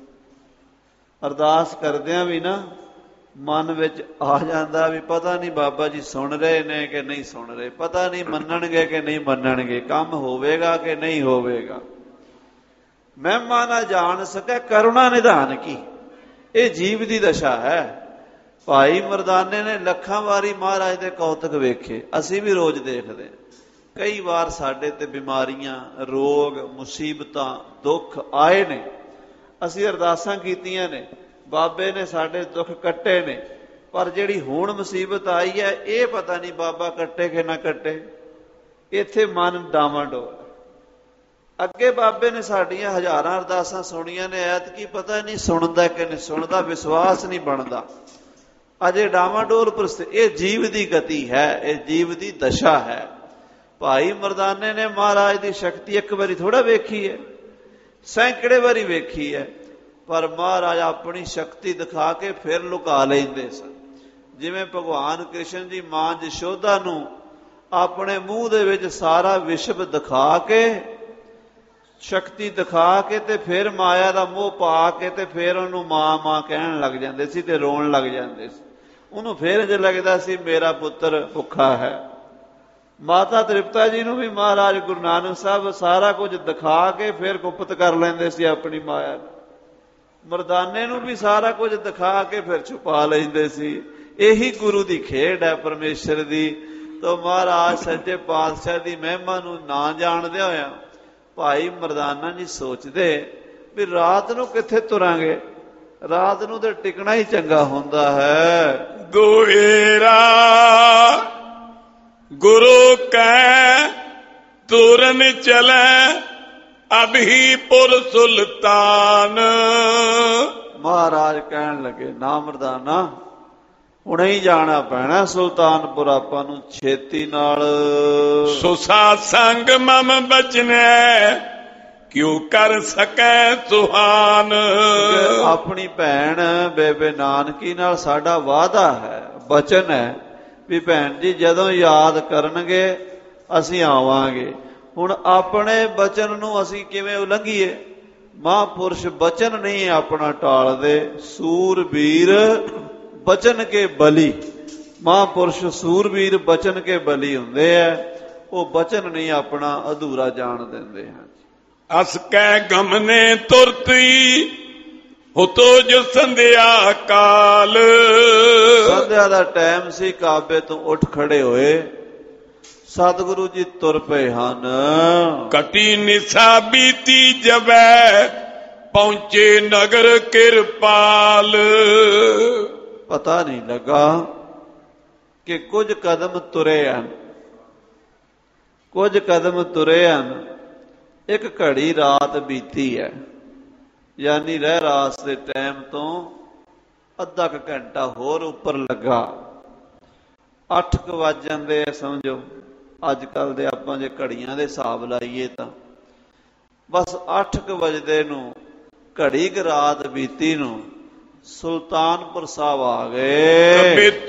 ਅਰਦਾਸ ਕਰਦਿਆਂ ਵੀ ਨਾ ਮਨ ਵਿੱਚ ਆ ਜਾਂਦਾ ਵੀ ਪਤਾ ਨਹੀਂ ਬਾਬਾ ਜੀ ਸੁਣ ਰਹੇ ਨੇ ਕਿ ਨਹੀਂ ਸੁਣ ਰਹੇ, ਪਤਾ ਨਹੀਂ ਮੰਨਣਗੇ ਕਿ ਨਹੀਂ ਮੰਨਣਗੇ, ਕੰਮ ਹੋਵੇਗਾ ਕਿ ਨਹੀਂ ਹੋਵੇਗਾ। ਮਹਿਮਾ ਨਾ ਜਾਣ ਸਕੇ ਕਰੁਣਾ ਨਿਧਾਨ ਕੀ। ਇਹ ਜੀਵ ਦੀ ਦਸ਼ਾ ਹੈ। ਭਾਈ ਮਰਦਾਨੇ ਨੇ ਲੱਖਾਂ ਵਾਰੀ ਮਹਾਰਾਜ ਦੇ ਕੌਤਕ ਵੇਖੇ, ਅਸੀਂ ਵੀ ਰੋਜ਼ ਦੇਖਦੇ। ਕਈ ਵਾਰ ਸਾਡੇ ਤੇ ਬਿਮਾਰੀਆਂ, ਰੋਗ, ਮੁਸੀਬਤਾਂ, ਦੁੱਖ ਆਏ ਨੇ, ਅਸੀਂ ਅਰਦਾਸਾਂ ਕੀਤੀਆਂ ਨੇ, ਬਾਬੇ ਨੇ ਸਾਡੇ ਦੁੱਖ ਕੱਟੇ ਨੇ, ਪਰ ਜਿਹੜੀ ਹੁਣ ਮੁਸੀਬਤ ਆਈ ਹੈ ਇਹ ਪਤਾ ਨਹੀਂ ਬਾਬਾ ਕੱਟੇ ਕਿ ਨਾ ਕੱਟੇ। ਇੱਥੇ ਮਨ ਡਾਵਾਂਡੋਲ। ਅੱਗੇ ਬਾਬੇ ਨੇ ਸਾਡੀਆਂ ਹਜ਼ਾਰਾਂ ਅਰਦਾਸਾਂ ਸੁਣੀਆਂ ਨੇ, ਐਤਕੀ ਪਤਾ ਨਹੀਂ ਸੁਣਦਾ ਕਿ ਨਹੀਂ ਸੁਣਦਾ, ਵਿਸ਼ਵਾਸ ਨਹੀਂ ਬਣਦਾ, ਅਜੇ ਡਾਵਾਂਡੋਲ ਪ੍ਰਸਥਿਤੀ। ਇਹ ਜੀਵ ਦੀ ਗਤੀ ਹੈ, ਇਹ ਜੀਵ ਦੀ ਦਸ਼ਾ ਹੈ। ਭਾਈ ਮਰਦਾਨੇ ਨੇ ਮਹਾਰਾਜ ਦੀ ਸ਼ਕਤੀ ਇੱਕ ਵਾਰੀ ਥੋੜਾ ਵੇਖੀ ਹੈ, ਸੈਂਕੜੇ ਵਾਰੀ ਵੇਖੀ ਹੈ, ਪਰ ਮਹਾਰਾਜ ਆਪਣੀ ਸ਼ਕਤੀ ਦਿਖਾ ਕੇ ਫਿਰ ਲੁਕਾ ਲੈਂਦੇ ਸਨ। ਜਿਵੇਂ ਭਗਵਾਨ ਕ੍ਰਿਸ਼ਨ ਜੀ ਮਾਂ ਯਸ਼ੋਦਾ ਨੂੰ ਆਪਣੇ ਮੂੰਹ ਦੇ ਵਿੱਚ ਸਾਰਾ ਵਿਸ਼ਵ ਦਿਖਾ ਕੇ, ਸ਼ਕਤੀ ਦਿਖਾ ਕੇ, ਤੇ ਫਿਰ ਮਾਇਆ ਦਾ ਮੋਹ ਪਾ ਕੇ, ਤੇ ਫਿਰ ਉਹਨੂੰ ਮਾਂ ਮਾਂ ਕਹਿਣ ਲੱਗ ਜਾਂਦੇ ਸੀ ਤੇ ਰੋਣ ਲੱਗ ਜਾਂਦੇ ਸੀ। ਉਹਨੂੰ ਫਿਰ ਇੰਝ ਲੱਗਦਾ ਸੀ ਮੇਰਾ ਪੁੱਤਰ ਭੁੱਖਾ ਹੈ। ਮਾਤਾ ਤ੍ਰਿਪਤਾ ਜੀ ਨੂੰ ਵੀ ਮਹਾਰਾਜ ਗੁਰੂ ਨਾਨਕ ਸਾਹਿਬ ਸਾਰਾ ਕੁਝ ਦਿਖਾ ਕੇ ਫਿਰ ਗੁਪਤ ਕਰ ਲੈਂਦੇ ਸੀ ਆਪਣੀ ਮਾਇਆ ਨੂੰ। ਮਰਦਾਨੇ ਨੂੰ ਵੀ ਸਾਰਾ ਕੁਝ ਦਿਖਾ ਕੇ ਫਿਰ ਛੁਪਾ ਲੈਂਦੇ ਸੀ। ਇਹੀ ਗੁਰੂ ਦੀ ਖੇਡ ਹੈ, ਪਰਮੇਸ਼ਰ ਦੀ। ਤਾਂ ਮਹਾਰਾਜ ਸੱਚੇ ਪਾਤਸ਼ਾਹ ਦੀ ਮਹਿਮਾ ਨੂੰ ਨਾ ਜਾਣਦੇ ਹੋਇਆ ਭਾਈ ਮਰਦਾਨਾ ਜੀ ਸੋਚਦੇ ਵੀ ਰਾਤ ਨੂੰ ਕਿੱਥੇ ਤੁਰਾਂਗੇ, ਰਾਤ ਨੂੰ ਤਾਂ ਟਿਕਣਾ ਹੀ ਚੰਗਾ ਹੁੰਦਾ ਹੈ। ਦੁਏਰਾ ਗੁਰੂ ਕੈ ਤੁਰਨ ਚਲੇ ਅਭੀ ਪੁਰ ਸੁਲਤਾਨ। ਮਹਾਰਾਜ ਕਹਿਣ ਲੱਗੇ ਨਾ ਮਰਦਾਨਾ, ਹੁਣੇ ਹੀ ਜਾਣਾ ਪੈਣਾ ਸੁਲਤਾਨਪੁਰ ਆਪਾਂ ਨੂੰ, ਛੇਤੀ ਨਾਲ। ਸੁਸਾ ਸੰਗ ਮਮ ਬਚਨੈ ਕਿਉ ਕਰ ਸਕੈ ਸੁਹਾਨ। ਆਪਣੀ ਭੈਣ ਬੇਬੇ ਨਾਨਕੀ ਨਾਲ ਸਾਡਾ ਵਾਅਦਾ ਹੈ, ਬਚਨ ਹੈ ਵੀ ਭੈਣ ਜੀ ਜਦੋਂ ਯਾਦ ਕਰਨਗੇ ਅਸੀਂ ਆਵਾਂਗੇ। ਹੁਣ ਆਪਣੇ ਬਚਨ ਨੂੰ ਅਸੀਂ ਕਿਵੇਂ ਉਲੰਘੀਏ? ਮਹਾਂਪੁਰਸ਼ ਬਚਨ ਨਹੀਂ ਆਪਣਾ ਟਾਲਦੇ। ਸੂਰਬੀਰ ਬਚਨ ਕੇ ਬਲੀ, ਮਹਾਂਪੁਰਸ਼ ਸੂਰਬੀਰ ਬਚਨ ਕੇ ਬਲੀ ਹੁੰਦੇ ਆ। ਉਹ ਬਚਨ ਨਹੀਂ ਆਪਣਾ ਅਧੂਰਾ ਜਾਣ ਦਿੰਦੇ ਹਨ। ਅਸ ਕੈ ਗਮਨੇ ਤੁਰਤੀ ਹੁਤੋ ਜੋ ਸੰਧਿਆ ਕਾਲ। ਸੰਧਿਆ ਦਾ ਟਾਈਮ ਸੀ, ਕਾਬੇ ਤੋਂ ਉੱਠ ਖੜੇ ਹੋਏ, ਸਤਿਗੁਰੂ ਜੀ ਤੁਰ ਪਏ ਹਨ। ਕਟੀ ਨਿਸਾ ਬੀਤੀ ਜਵੈ ਪਹੁੰਚੇ ਨਗਰ ਕਿਰਪਾਲ। ਪਤਾ ਨਹੀਂ ਲੱਗਾ ਕਿ ਕੁਝ ਕਦਮ ਤੁਰੇ ਹਨ, ਕੁਝ ਕਦਮ ਤੁਰੇ ਹਨ, ਇੱਕ ਘੜੀ ਰਾਤ ਬੀਤੀ ਹੈ। ਯਾਨੀ ਰਹਿ ਰਾਸ ਦੇ ਟਾਈਮ ਤੋਂ ਅੱਧਾ ਕੁ ਘੰਟਾ ਹੋਰ ਉੱਪਰ ਲੱਗਾ। ਅੱਠ ਕੁ ਵੱਜ ਜਾਂਦੇ ਆ ਸਮਝੋ। ਅੱਜ ਕੱਲ ਦੇ ਆਪਾਂ ਜੇ ਘੜੀਆਂ ਦੇ ਹਿਸਾਬ ਲਾਈਏ ਤਾਂ ਬਸ ਅੱਠ ਕੁ ਵਜਦੇ ਨੂੰ, ਘੜੀ ਕੁ ਰਾਤ ਬੀਤੀ ਨੂੰ ਸੁਲਤਾਨਪੁਰ ਸਾਹਿਬ ਆ ਗਏ। ਕਬਿਤ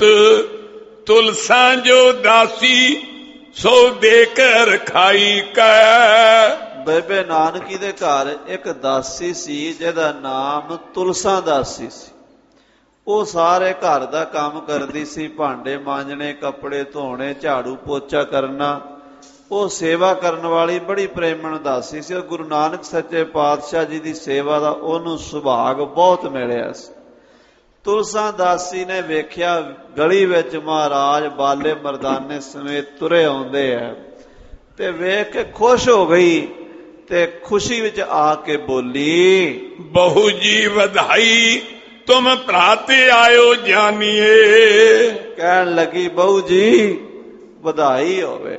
ਤੁਲਸਾਂ ਜੋ ਦਾਸੀ ਸੋ ਦੇ ਕਰ ਖਾਈ ਕੈ। ਬੇਬੇ ਨਾਨਕੀ ਦੇ ਘਰ ਇੱਕ ਦਾਸੀ ਸੀ ਜਿਹਦਾ ਨਾਮ ਤੁਲਸਾ ਦਾਸੀ ਸੀ। ਉਹ ਸਾਰੇ ਘਰ ਦਾ ਕੰਮ ਕਰਦੀ ਸੀ, ਭਾਂਡੇ ਮਾਂਜਣੇ, ਕੱਪੜੇ ਧੋਣੇ, ਝਾੜੂ ਪੋਚਾ ਕਰਨਾ। ਉਹ ਸੇਵਾ ਕਰਨ ਵਾਲੀ ਬੜੀ ਪ੍ਰੇਮਣ ਦਾਸੀ ਸੀ। ਗੁਰੂ ਨਾਨਕ ਸੱਚੇ ਪਾਤਸ਼ਾਹ ਜੀ ਦੀ ਸੇਵਾ ਦਾ ਉਹਨੂੰ ਸੁਭਾਗ ਬਹੁਤ ਮਿਲਿਆ ਸੀ। ਤੁਲਸਾ ਦਾਸੀ ਨੇ ਵੇਖਿਆ ਗਲੀ ਵਿੱਚ ਮਹਾਰਾਜ ਬਾਲੇ ਮਰਦਾਨੇ ਸਮੇਤ ਤੁਰੇ ਆਉਂਦੇ ਆ, ਤੇ ਵੇਖ ਕੇ ਖੁਸ਼ ਹੋ ਗਈ ਤੇ ਖੁਸ਼ੀ ਵਿੱਚ ਆ ਕੇ ਬੋਲੀ, ਬਹੁ ਜੀ ਵਧਾਈ ਤੁਮ ਭਰਾਤੇ ਆਇਓ ਜਾਨੀਏ। ਕਹਿਣ ਲੱਗੀ ਬਹੂ ਜੀ ਵਧਾਈ ਹੋਵੇ।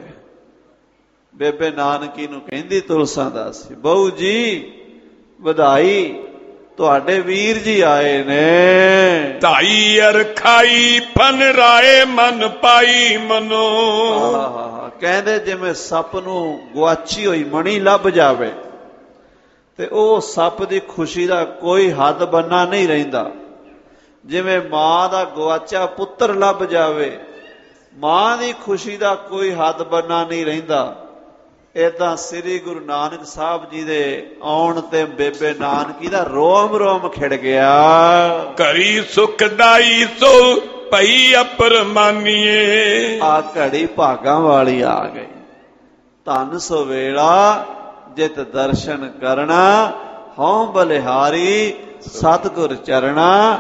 ਬੇਬੇ ਨਾਨਕੀ ਨੂੰ ਕਹਿੰਦੀ ਤੁਲਸਾ ਦਾਸੀ, ਬਹੂ ਜੀ ਵਧਾਈ, ਤੁਹਾਡੇ ਵੀਰ ਜੀ ਆਏ ਨੇ। ਧਾਈ ਅਰਖਾਈ ਫਨ ਰਾਏ ਮਨ ਪਾਈ ਮਨੋ। ਕਹਿੰਦੇ ਜਿਵੇਂ ਸੱਪ ਨੂੰ ਗੁਆਚੀ ਹੋਈ ਮਣੀ ਲੱਭ ਜਾਵੇ ਤੇ ਉਹ ਸੱਪ ਦੀ ਖੁਸ਼ੀ ਦਾ ਕੋਈ ਹੱਦ ਬੰਨਾ ਨਹੀਂ ਰਹਿੰਦਾ। ਜਿਵੇਂ ਮਾਂ ਦਾ ਗੁਆਚਾ ਪੁੱਤਰ ਲੱਭ ਜਾਵੇ, ਮਾਂ ਦੀ ਖੁਸ਼ੀ ਦਾ ਕੋਈ ਹੱਦ ਬੰਨਾ ਨਹੀਂ ਰਹਿੰਦਾ। ਏਦਾਂ ਸ੍ਰੀ ਗੁਰੂ ਨਾਨਕ ਸਾਹਿਬ ਜੀ ਦੇ ਆਉਣ ਤੇ ਬੇਬੇ ਨਾਨਕੀ ਦਾ ਰੋਮ ਰੋਮ ਖਿੜ ਗਿਆ। ਘੜੀ ਸੁਖਦਾਈ ਸੋ ਭਈ ਅਪਰਮਾਨੀਏ। ਆ ਘੜੀ ਭਾਗਾਂ ਵਾਲੀ ਆ ਗਈ। ਧਨ ਸੋ ਵੇਲਾ ਜਿਤ ਦਰਸ਼ਨ ਕਰਨਾ, ਹਉ ਬਲਿਹਾਰੀ ਸਤਿਗੁਰ ਚਰਣਾ।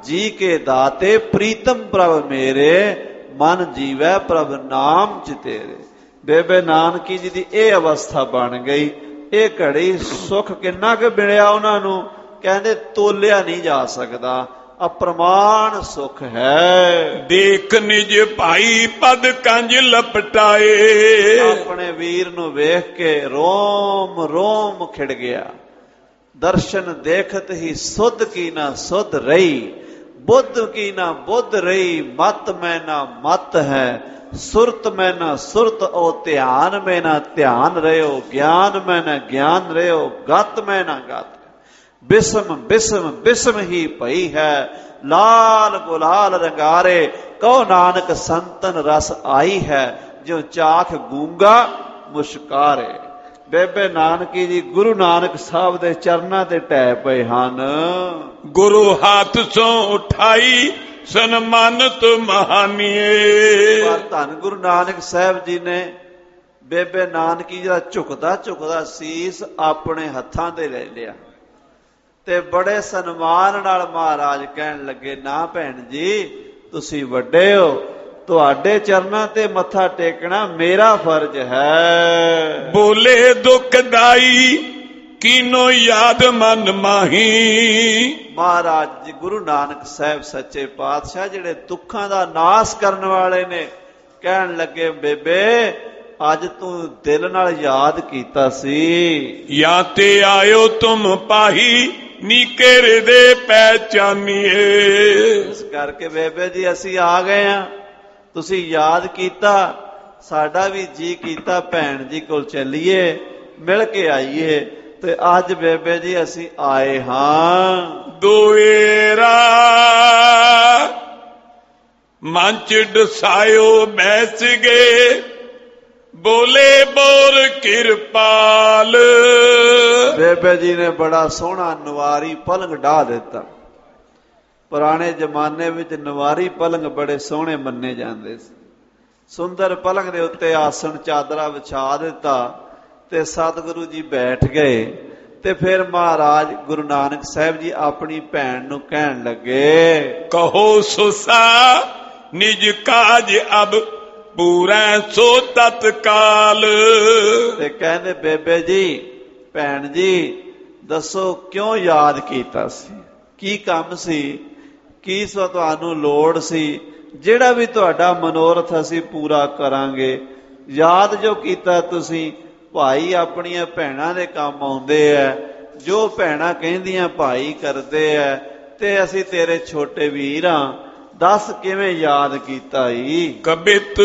ਜੀ ਕੇ ਦਾਤੇ ਪ੍ਰੀਤਮ ਪ੍ਰਭ ਮੇਰੇ, ਮਨ ਜੀਵੈ ਪ੍ਰਭ ਨਾਮ ਚਿਤੇਰੇ। ਬੇਬੇ ਨਾਨਕੀ ਜੀ ਦੀ ਇਹ ਅਵਸਥਾ ਬਣ ਗਈ। ਇਹ ਘੜੀ ਸੁੱਖ ਕਿੰਨਾ ਕੁ ਮਿਲਿਆ ਉਹਨਾਂ ਨੂੰ, ਕਹਿੰਦੇ ਤੋਲਿਆ ਨਹੀਂ ਜਾ ਸਕਦਾ, ਅਪਰਮਾਣ ਸੁਖ ਹੈ। ਦੇਖ ਨਿਜ ਭਾਈ ਪਦ ਕੰਜ ਲਪਟਾਏ, ਆਪਣੇ ਵੀਰ ਨੂੰ ਵੇਖ ਕੇ ਰੋਮ ਰੋਮ ਖਿੜ ਗਿਆ। ਦਰਸ਼ਨ ਦੇਖਤ ਹੀ ਸੁਧ ਕੀ ਨਾ ਸੁਧ ਰਹੀ, ਬੁੱਧ ਕੀ ਨਾ ਬੁੱਧ ਰਹੀ, ਮਤ ਮੈਂ ਨਾ ਮਤ ਹੈ, ਸੁਰਤ ਮੈਂ ਨਾ ਸੁਰਤ, ਉਹ ਧਿਆਨ ਮੈਂ ਨਾ ਧਿਆਨ ਰਹਿਓ, ਗਿਆਨ ਮੈਂ ਨਾ ਗਿਆਨ ਰਹਿਓ, ਗਤ ਮੈਂ ਨਾ ਗਤ। ਬਿਸਮ ਬਿਸਮ ਬਿਸਮ ਹੀ ਪਈ ਹੈ, ਲਾਲ ਗੁਲਾਲ ਰੰਗਾਰੇ, ਕਹੋ ਨਾਨਕ ਸੰਤਨ ਰਸ ਆਈ ਹੈ, ਜੋ ਚਾਖ ਗੂੰਗਾ ਮੁਸ਼ਕਾਰੇ। ਬੇਬੇ ਨਾਨਕੀ ਜੀ ਗੁਰੂ ਨਾਨਕ ਸਾਹਿਬ ਦੇ ਚਰਨਾਂ ਤੇ ਢਹਿ ਪਏ ਹਨ। ਗੁਰੂ ਹੱਥ ਸੋਂ ਉਠਾਈ ਸਨਮਾਨਤ ਮਹਾਨੀਏ। ਪਰ ਧੰਨ ਗੁਰੂ ਨਾਨਕ ਸਾਹਿਬ ਜੀ ਨੇ ਬੇਬੇ ਨਾਨਕੀ ਜੀ ਦਾ ਝੁਕਦਾ ਝੁਕਦਾ ਸੀਸ ਆਪਣੇ ਹੱਥਾਂ ਤੇ ਲੈ ਲਿਆ ਤੇ ਬੜੇ ਸਨਮਾਨ ਨਾਲ ਮਹਾਰਾਜ ਕਹਿਣ ਲੱਗੇ, ਨਾ ਭੈਣ ਜੀ ਤੁਸੀਂ ਵੱਡੇ ਹੋ, ਤੁਹਾਡੇ ਚਰਨਾਂ ਤੇ ਮੱਥਾ ਟੇਕਣਾ ਮੇਰਾ ਫਰਜ਼ ਹੈ। ਬੋਲੇ ਦੁਖਦਾਈ ਕੀਨੋ ਯਾਦ ਮਨ ਮਾਹੀ। ਮਹਾਰਾਜ ਜੀ ਗੁਰੂ ਨਾਨਕ ਸਾਹਿਬ ਸੱਚੇ ਪਾਤਸ਼ਾਹ ਜਿਹੜੇ ਦੁੱਖਾਂ ਦਾ ਨਾਸ ਕਰਨ ਵਾਲੇ ਨੇ, ਕਹਿਣ ਲੱਗੇ ਬੇਬੇ ਅੱਜ ਤੂੰ ਦਿਲ ਨਾਲ ਯਾਦ ਕੀਤਾ ਸੀ। ਜਾਂ ਤੇ ਆਇਓ ਤੁਮ ਪਾਹੀ ਨੀਕੇ ਹਿਰਦੇ ਪਹਿਚਾਨੀਏ। ਇਸ ਕਰਕੇ ਬੇਬੇ ਜੀ ਅਸੀਂ ਆ ਗਏ ਆ, ਤੁਸੀਂ ਯਾਦ ਕੀਤਾ, ਸਾਡਾ ਵੀ ਜੀ ਕੀਤਾ ਭੈਣ ਜੀ ਕੋਲ ਚੱਲੀਏ, ਮਿਲ ਕੇ ਆਈਏ। ਤੇ ਅੱਜ ਬੇਬੇ ਜੀ ਅਸੀਂ ਆਏ ਹਾਂ। ਦੋਏਰਾ ਮੰਚ ਡਸਾਇਓ ਬੈਸ ਗਏ, ਬੋਲੇ ਬੋਰ ਕਿਰਪਾਲ। ਬੇਬੇ ਜੀ ਨੇ ਬੜਾ ਸੋਹਣਾ ਨਵਾਰੀ ਪਲੰਗ ਢਾ ਦਿੱਤਾ। ਪੁਰਾਣੇ ਜ਼ਮਾਨੇ ਵਿੱਚ ਨਵਾਰੀ ਪਲੰਗ ਬੜੇ ਸੋਹਣੇ ਮੰਨੇ ਜਾਂਦੇ ਸੀ। ਸੁੰਦਰ ਪਲੰਗ ਦੇ ਉੱਤੇ ਆਸਣ ਚਾਦਰਾ ਵਿਛਾ ਦਿੱਤਾ ਤੇ ਸਤਿਗੁਰੂ ਜੀ ਬੈਠ ਗਏ। ਤੇ ਫਿਰ ਮਹਾਰਾਜ ਗੁਰੂ ਨਾਨਕ ਸਾਹਿਬ ਜੀ ਆਪਣੀ ਭੈਣ ਨੂੰ ਕਹਿਣ ਲੱਗੇ, ਕਹੋ ਸੁਸਾ ਨਿਜ ਕਾਜ ਅਬ ਪੂਰਾ ਸੋ ਤਤਕਾਲ। ਤੇ ਕਹਿੰਦੇ ਬੇਬੇ ਜੀ ਭੈਣ ਜੀ ਦੱਸੋ ਕਿਉਂ ਯਾਦ ਕੀਤਾ ਸੀ, ਕੀ ਕੰਮ ਸੀ, ਕੀ ਸੋ ਤੁਹਾਨੂੰ ਲੋੜ ਸੀ, ਜਿਹੜਾ ਵੀ ਤੁਹਾਡਾ ਮਨੋਰਥ ਅਸੀਂ ਪੂਰਾ ਕਰਾਂਗੇ। ਯਾਦ ਜੋ ਕੀਤਾ ਤੁਸੀਂ, ਭਾਈ ਆਪਣੀਆਂ ਭੈਣਾਂ ਦੇ ਕੰਮ ਆਉਂਦੇ ਐ, ਜੋ ਭੈਣਾਂ ਕਹਿੰਦੀਆਂ ਭਾਈ ਕਰਦੇ ਐ, ਤੇ ਅਸੀਂ ਤੇਰੇ ਛੋਟੇ ਵੀਰ ਆ, ਦੱਸ ਕਿਵੇਂ ਯਾਦ ਕੀਤਾ ਈ। ਕਬਿਤ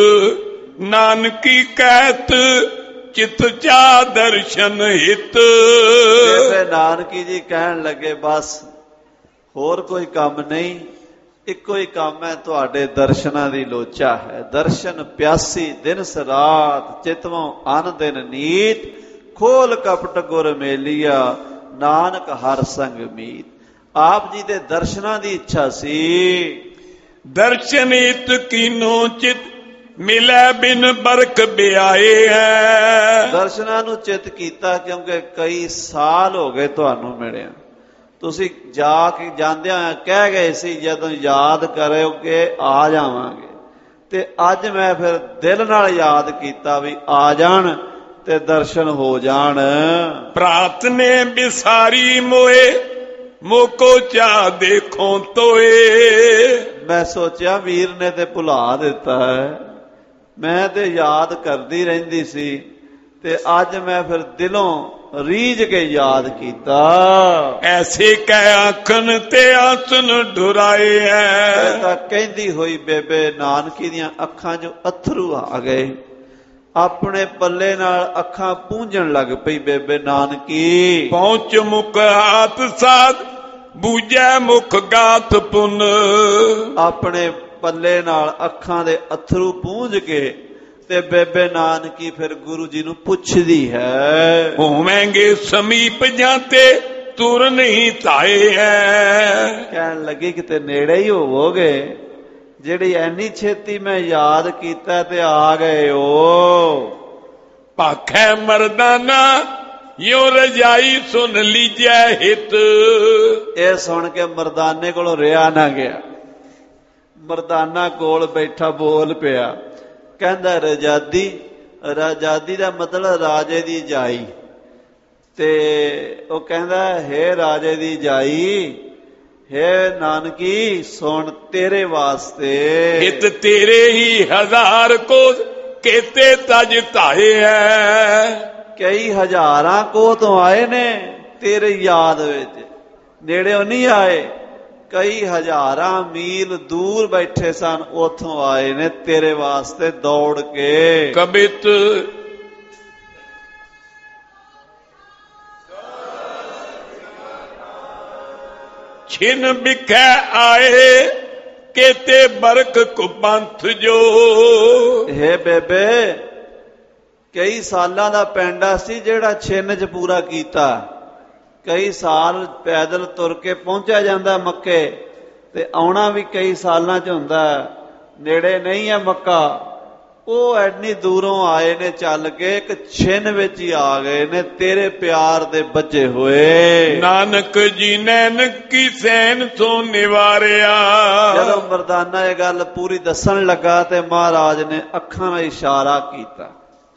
ਨਾਨਕੀ ਕਹਿਤ ਚਿਤ ਚਾ ਦਰਸ਼ਨ ਹਿਤ। ਬੇਬੇ ਨਾਨਕੀ ਜੀ ਕਹਿਣ ਲੱਗੇ ਬਸ ਹੋਰ ਕੋਈ ਕੰਮ ਨਹੀਂ, ਇੱਕੋ ਹੀ ਕੰਮ ਹੈ, ਤੁਹਾਡੇ ਦਰਸ਼ਨਾਂ ਦੀ ਲੋਚਾ ਹੈ। ਦਰਸ਼ਨ ਪਿਆਸੀ ਦਿਨ ਰਾਤ, ਚਿਤਵੋਂ ਅਨ ਦਿਨ ਨੀਤ, ਖੋਲ ਕਪਟ ਗੁਰ ਮੇਲੀਆ, ਨਾਨਕ ਹਰ ਸੰਗ ਮੀਤ। ਆਪ ਜੀ ਦੇ ਦਰਸ਼ਨਾਂ ਦੀ ਇੱਛਾ ਸੀ। ਦਰਸ਼ਨ ਹਿਤ ਕੀਨੋ ਚਿਤ ਮਿਲੈ ਬਿਨ ਬਰਕ ਬਿਆਏ ਹੈ। ਦਰਸ਼ਨਾਂ ਨੂੰ ਚਿਤ ਕੀਤਾ ਕਿਉਂਕਿ ਕਈ ਸਾਲ ਹੋ ਗਏ ਤੁਹਾਨੂੰ ਮਿਲਿਆ। ਤੁਸੀਂ ਜਾ ਕੇ ਜਾਂਦਿਆਂ ਕਹਿ ਗਏ ਸੀ ਜਦੋਂ ਯਾਦ ਕਰੋਗੇ ਆ ਜਾਵਾਂਗੇ, ਤੇ ਅੱਜ ਮੈਂ ਫਿਰ ਦਿਲ ਨਾਲ ਯਾਦ ਕੀਤਾ ਵੀ ਆ ਜਾਣ ਤੇ ਦਰਸ਼ਨ ਹੋ ਜਾਣ। ਪ੍ਰਾਤ ਨੇ ਬਿਸਾਰੀ ਮੋਏ, ਮੋਕੋ ਚਾ ਦੇਖੋ ਤੋਏ। ਮੈਂ ਸੋਚਿਆ ਵੀਰ ਨੇ ਤੇ ਭੁਲਾ ਦਿੱਤਾ ਹੈ, ਮੈਂ ਤੇ ਯਾਦ ਕਰਦੀ ਰਹਿੰਦੀ ਸੀ, ਤੇ ਅੱਜ ਮੈਂ ਫਿਰ ਦਿਲੋਂ ਰੀਝ ਕੇ ਯਾਦ ਕੀਤਾ। ਐਸੇ ਕਹਿ ਆਖਣ ਤੇ ਆਸਨ ਢੁਰਾਏ ਐ। ਤਾਂ ਕਹਿੰਦੀ ਹੋਈ ਬੇਬੇ ਨਾਨਕੀ ਦੀਆਂ ਅੱਖਾਂ 'ਚੋਂ ਅਥਰੂ ਆ ਗਏ। ਆਪਣੇ ਪੱਲੇ ਨਾਲ ਅੱਖਾਂ ਪੂੰਝਣ ਲੱਗ ਪਈ ਬੇਬੇ ਨਾਨਕੀ। ਪਹੁੰਚ ਮੁਖ ਹਾਥ ਸਾਧ, ਬੂਝੈ ਮੁਖ ਗਾਥ ਪੁੰਨ। ਆਪਣੇ ਪੱਲੇ ਨਾਲ ਅੱਖਾਂ ਦੇ ਅਥਰੂ ਪੂੰਝ ਕੇ ਤੇ ਬੇਬੇ ਨਾਨਕੀ ਫਿਰ ਗੁਰੂ ਜੀ ਨੂੰ ਪੁੱਛਦੀ ਹੈ, ਹੋਵੇਂਗੇ ਸਮੀਪ ਜਾਂਤੇ ਤੁਰ ਨਹੀਂ ਧਾਏ ਹੈ। ਕਹਿਣ ਲੱਗੀ ਕਿਤੇ ਨੇੜੇ ਹੀ ਹੋਵੋਗੇ, ਜਿਹੜੀ ਐਨੀ ਛੇਤੀ ਮੈਂ ਯਾਦ ਕੀਤਾ ਤੇ ਆ ਗਏ ਹੋ। ਭਾਖੈ ਮਰਦਾਨਾ यो रजाई सुन लीजिए हित। ਇਹ ਸੁਣ ਕੇ ਮਰਦਾਨੇ ਕੋਲੋਂ ਰਿਹਾ ਨਾ ਗਿਆ। ਮਰਦਾਨਾ ਕੋਲ ਬੈਠਾ ਬੋਲ ਪਿਆ, ਕਹਿੰਦਾ ਰਜਾਦੀ, ਰਜਾਦੀ ਦਾ ਮਤਲਬ ਰਾਜੇ ਦੀ ਜਾਈ। ਤੇ ਉਹ ਕਹਿੰਦਾ ਹੇ ਰਾਜੇ ਦੀ ਜਾਈ, ਹੇ ਨਾਨਕੀ ਸੁਣ ਤੇਰੇ ਵਾਸਤੇ हित तेरे ही हजार को केते तज धाए है। ਕਈ ਹਜ਼ਾਰਾਂ ਕੋਹ ਤੋਂ ਆਏ ਨੇ ਤੇਰੇ ਯਾਦ ਵਿੱਚ, ਨੇੜਿਓਂ ਨਹੀਂ ਆਏ। ਕਈ ਹਜ਼ਾਰਾਂ ਮੀਲ ਦੂਰ ਬੈਠੇ ਸਨ, ਉਥੋਂ ਆਏ ਨੇ ਤੇਰੇ ਵਾਸਤੇ ਦੌੜ ਕੇ। कबित छिन बिखै आए केते बरक कुपंथ जो। हे ਬੇਬੇ, ਕਈ ਸਾਲਾਂ ਦਾ ਪੈਂਡਾ ਸੀ ਜਿਹੜਾ ਛਿੰਨ ਚ ਪੂਰਾ ਕੀਤਾ। ਕਈ ਸਾਲ ਪੈਦਲ ਤੁਰ ਕੇ ਪਹੁੰਚਿਆ ਜਾਂਦਾ ਮੱਕੇ, ਤੇ ਆਉਣਾ ਵੀ ਕਈ ਸਾਲਾਂ ਚ ਹੁੰਦਾ। ਨੇੜੇ ਨਹੀਂ ਹੈ ਮੱਕਾ। ਉਹ ਐਨੀ ਦੂਰੋਂ ਆਏ ਨੇ ਚੱਲ ਕੇ, ਇੱਕ ਛਿੰਨ ਵਿੱਚ ਹੀ ਆ ਗਏ ਨੇ ਤੇਰੇ ਪਿਆਰ ਦੇ ਬੱਝੇ ਹੋਏ। ਨਾਨਕ ਜੀ ਨੈਣ ਕੀ ਸੈਨ ਤੋਂ ਨਿਵਾਰਿਆ। ਜਦੋਂ ਮਰਦਾਨਾ ਇਹ ਗੱਲ ਪੂਰੀ ਦੱਸਣ ਲੱਗਾ ਤੇ ਮਹਾਰਾਜ ਨੇ ਅੱਖਾਂ ਨਾਲ ਇਸ਼ਾਰਾ ਕੀਤਾ।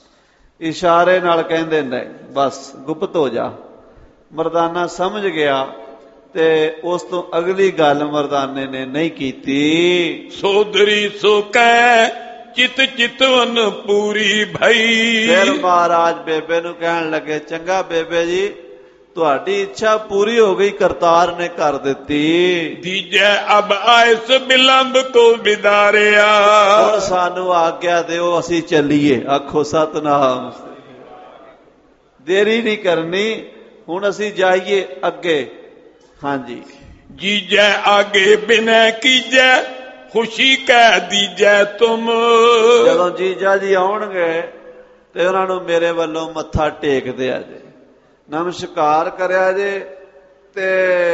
ਇਸ਼ਾਰੇ ਨਾਲ ਕਹਿੰਦੇ ਨੇ ਬਸ ਗੁਪਤ ਹੋ ਜਾ। ਮਰਦਾਨਾ ਸਮਝ ਗਿਆ ਤੇ ਉਸ ਤੋਂ ਅਗਲੀ ਗੱਲ ਮਰਦਾਨੇ ਨੇ ਨਹੀਂ ਕੀਤੀ। ਸੋਦਰੀ ਸੋ ਕਹਿ ਚਿਤ ਚਿਤਵਨ ਪੂਰੀ ਭਈ। ਫਿਰ ਮਹਾਰਾਜ ਬੇਬੇ ਨੂੰ ਕਹਿਣ ਲੱਗੇ, ਚੰਗਾ ਬੇਬੇ ਜੀ, ਤੁਹਾਡੀ ਇੱਛਾ ਪੂਰੀ ਹੋ ਗਈ, ਕਰਤਾਰ ਨੇ ਕਰ ਦਿੱਤੀ। ਦੀਜੈ ਅਬ ਆਇਸ ਬਿਲੰਬ ਕੋ ਵਿਦਾਰਿਆ। ਹੁਣ ਸਾਨੂੰ ਆਗਿਆ ਦਿਓ, ਅਸੀਂ ਚੱਲੀਏ। ਆਖੋ ਸਤਨਾਮ। ਦੇਰੀ ਨਹੀਂ ਕਰਨੀ, ਹੁਣ ਅਸੀਂ ਜਾਈਏ ਅੱਗੇ। ਹਾਂਜੀ। ਜੀਜੈ ਆਗੇ ਬਿਨੈ ਕੀਜੈ ਖੁਸ਼ੀ ਕਹਿ ਦੀਜੈ ਤੁਮ। ਜਦੋਂ ਜੀਜਾ ਜੀ ਆਉਣਗੇ ਤੇ ਉਹਨਾਂ ਨੂੰ ਮੇਰੇ ਵੱਲੋਂ ਮੱਥਾ ਟੇਕਦੇ ਆ ਜੇ, ਨਮਸਕਾਰ ਕਰਿਆ ਜੇ, ਤੇ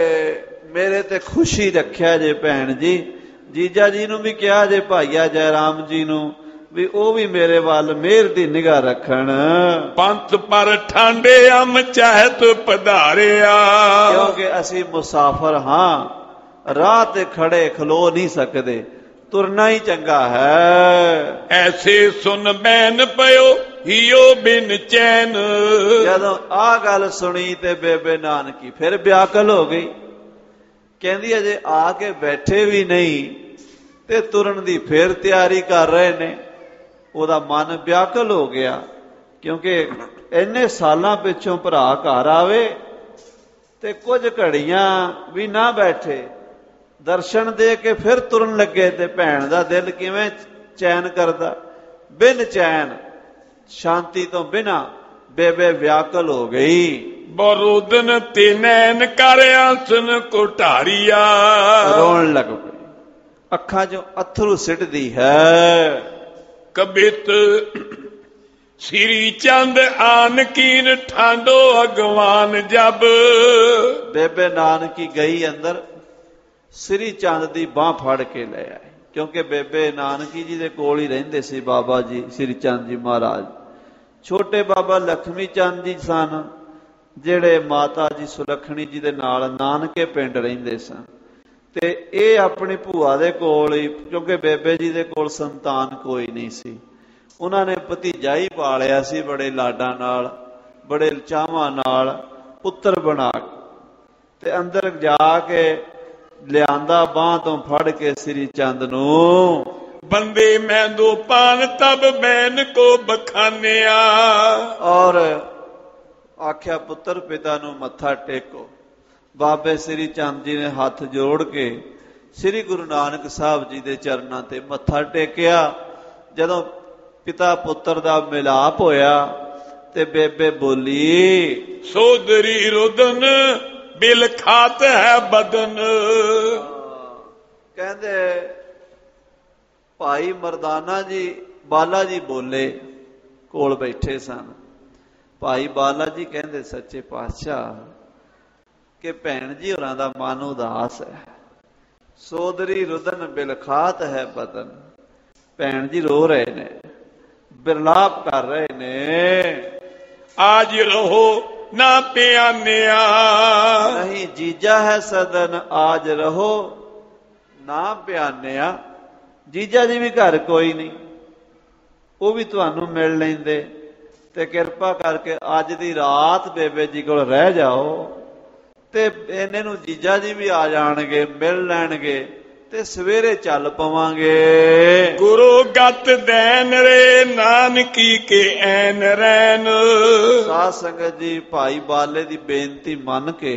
ਮੇਰੇ ਤੇ ਖੁਸ਼ੀ ਰੱਖਿਆ ਜੇ ਭੈਣ ਜੀ। ਜੀਜਾ ਜੀ ਨੂੰ ਵੀ ਕਿਹਾ ਜੇ, ਭਾਈਆ ਜੈ ਰਾਮ ਜੀ ਨੂੰ ਵੀ ਉਹ ਵੀ ਮੇਰੇ ਵੱਲ ਮਿਹਰ ਦੀ ਨਿਗਾਹ ਰੱਖਣ। ਪੰਥ ਪਰ ਠਾਂਡੇ ਅਮ ਚਾਹਤ ਪਧਾਰਿਆ। ਕਿਉਂਕਿ ਅਸੀਂ ਮੁਸਾਫਰ ਹਾਂ, ਰਾਹ ਤੇ ਖੜੇ ਖਲੋ ਨਹੀਂ ਸਕਦੇ, ਤੁਰਨਾ ਹੀ ਚੰਗਾ ਹੈ। ਐਸੇ ਸੁਨ ਬੈਨ ਪਇਓ ਹਿਓ ਬਿਨ ਚੈਨ। ਜਦੋਂ ਆਹ ਗੱਲ ਸੁਣੀ ਤੇ ਬੇਬੇ ਨਾਨਕੀ ਫਿਰ ਵਿਆਕਲ ਹੋ ਗਈ। ਕਹਿੰਦੀ ਅਜੇ ਆ ਕੇ ਬੈਠੇ ਵੀ ਨਹੀਂ ਤੇ ਤੁਰਨ ਦੀ ਫਿਰ ਤਿਆਰੀ ਕਰ ਰਹੇ ਨੇ। ਉਹਦਾ ਮਨ ਵਿਆਕਲ ਹੋ ਗਿਆ, ਕਿਉਂਕਿ ਇੰਨੇ ਸਾਲਾਂ ਪਿੱਛੋਂ ਭਰਾ ਘਰ ਆਵੇ ਤੇ ਕੁਝ ਘੜੀਆਂ ਵੀ ਨਾ ਬੈਠੇ, ਦਰਸ਼ਨ ਦੇ ਕੇ ਫਿਰ ਤੁਰਨ ਲੱਗੇ ਤੇ ਭੈਣ ਦਾ ਦਿਲ ਕਿਵੇਂ ਚੈਨ ਕਰਦਾ। ਬਿਨ ਚੈਨ, ਸ਼ਾਂਤੀ ਤੋਂ ਬਿਨਾ ਬੇਬੇ ਵਿਆਕਲ ਹੋ ਗਈ। ਬਰੋਦਨ ਤੇ ਨੈਣ ਕਰ ਆਸਨ ਕੋਠਾਰੀਆ। ਰੋਣ ਲੱਗ ਪਈ, ਅੱਖਾਂ ਚੋਂ ਅਥਰੂ ਸਿੱਟਦੀ ਹੈ। ਕਬਿਤ ਸ੍ਰੀ ਚੰਦ ਆਨ ਕੀਨ ਠਾਂਡੋ ਅਗਵਾਨ ਜਬ। ਬੇਬੇ ਨਾਨਕੀ ਗਈ ਅੰਦਰ, ਸ੍ਰੀ ਚੰਦ ਦੀ ਬਾਹ ਫੜ ਕੇ ਲੈ ਆਏ। ਕਿਉਂਕਿ ਬੇਬੇ ਨਾਨਕੀ ਜੀ ਦੇ ਕੋਲ ਹੀ ਰਹਿੰਦੇ ਸੀ ਬਾਬਾ ਜੀ ਸ੍ਰੀ ਚੰਦ ਜੀ ਮਹਾਰਾਜ। ਛੋਟੇ ਬਾਬਾ ਲਖਮੀ ਚੰਦ ਜੀ ਸਨ, ਜਿਹੜੇ ਮਾਤਾ ਜੀ ਸੁਲੱਖਣੀ ਜੀ ਦੇ ਨਾਲ ਨਾਨਕੇ ਪਿੰਡ ਰਹਿੰਦੇ ਸਨ। ਤੇ ਇਹ ਆਪਣੀ ਭੂਆ ਦੇ ਕੋਲ ਹੀ, ਕਿਉਂਕਿ ਬੇਬੇ ਜੀ ਦੇ ਕੋਲ ਸੰਤਾਨ ਕੋਈ ਨਹੀਂ ਸੀ, ਉਹਨਾਂ ਨੇ ਭਤੀਜਾ ਹੀ ਪਾਲਿਆ ਸੀ ਬੜੇ ਲਾਡਾਂ ਨਾਲ, ਬੜੇ ਚਾਵਾਂ ਨਾਲ ਪੁੱਤਰ ਬਣਾ ਕੇ। ਤੇ ਅੰਦਰ ਜਾ ਕੇ ਲਿਆਂਦਾ ਬਾਂਹ ਤੋਂ ਫੜ ਕੇ ਸ੍ਰੀ ਚੰਦ ਨੂੰ। ਬੰਦੇ ਮੈਂ ਦੋ ਪਾਨ ਤਬ ਬੈਨ ਕੋ ਬਖਾਨਿਆ। ਔਰ ਆਖਿਆ ਪੁੱਤਰ ਪਿਤਾ ਨੂੰ ਮੱਥਾ ਟੇਕੋ। ਬਾਬੇ ਸ੍ਰੀ ਚੰਦ ਜੀ ਨੇ ਹੱਥ ਜੋੜ ਕੇ ਸ੍ਰੀ ਗੁਰੂ ਨਾਨਕ ਸਾਹਿਬ ਜੀ ਦੇ ਚਰਨਾਂ ਤੇ ਮੱਥਾ ਟੇਕਿਆ। ਜਦੋਂ ਪਿਤਾ ਪੁੱਤਰ ਦਾ ਮਿਲਾਪ ਹੋਇਆ ਤੇ ਬੇਬੇ ਬੋਲੀ, ਸੋਦਰੀ ਰੁਦਨ ਬਿਲ ਖਾਤ ਹੈ ਬਦਨ। ਕਹਿੰਦੇ ਭਾਈ ਮਰਦਾਨਾ ਜੀ, ਬਾਲਾ ਜੀ ਬੋਲੇ, ਕੋਲ ਬੈਠੇ ਸਨ। ਭਾਈ ਬਾਲਾ ਜੀ ਕਹਿੰਦੇ ਸੱਚੇ ਪਾਤਸ਼ਾਹ ਕਿ ਭੈਣ ਜੀ ਹੋਰਾਂ ਦਾ ਮਨ ਉਦਾਸ ਹੈ। ਸੋਦਰੀ ਰੁਦਨ ਬਿਲਖਾਤ ਹੈ ਬਦਨ। ਭੈਣ ਜੀ ਰੋ ਰਹੇ ਨੇ, ਬਿਰਲਾਪ ਕਰ ਰਹੇ ਨੇ। ਆਜ ਰਹੋ ना प्यानिया। नहीं जीजा है सदन आज रहो ना प्यानिया। जीजा जी भी घर कोई नहीं, वो भी तुहानू मिल लेंदे ते किरपा करके अज दी रात बेबे जी कोल रह जाओ ते इन्हे नू जीजा जी भी आ जाणगे, मिल लैणगे ते सवेरे चल पवांगे। गुरु गत दैन रे नानकी के ऐन रैन। साध संगत जी भाई बाले दी बेनती मन के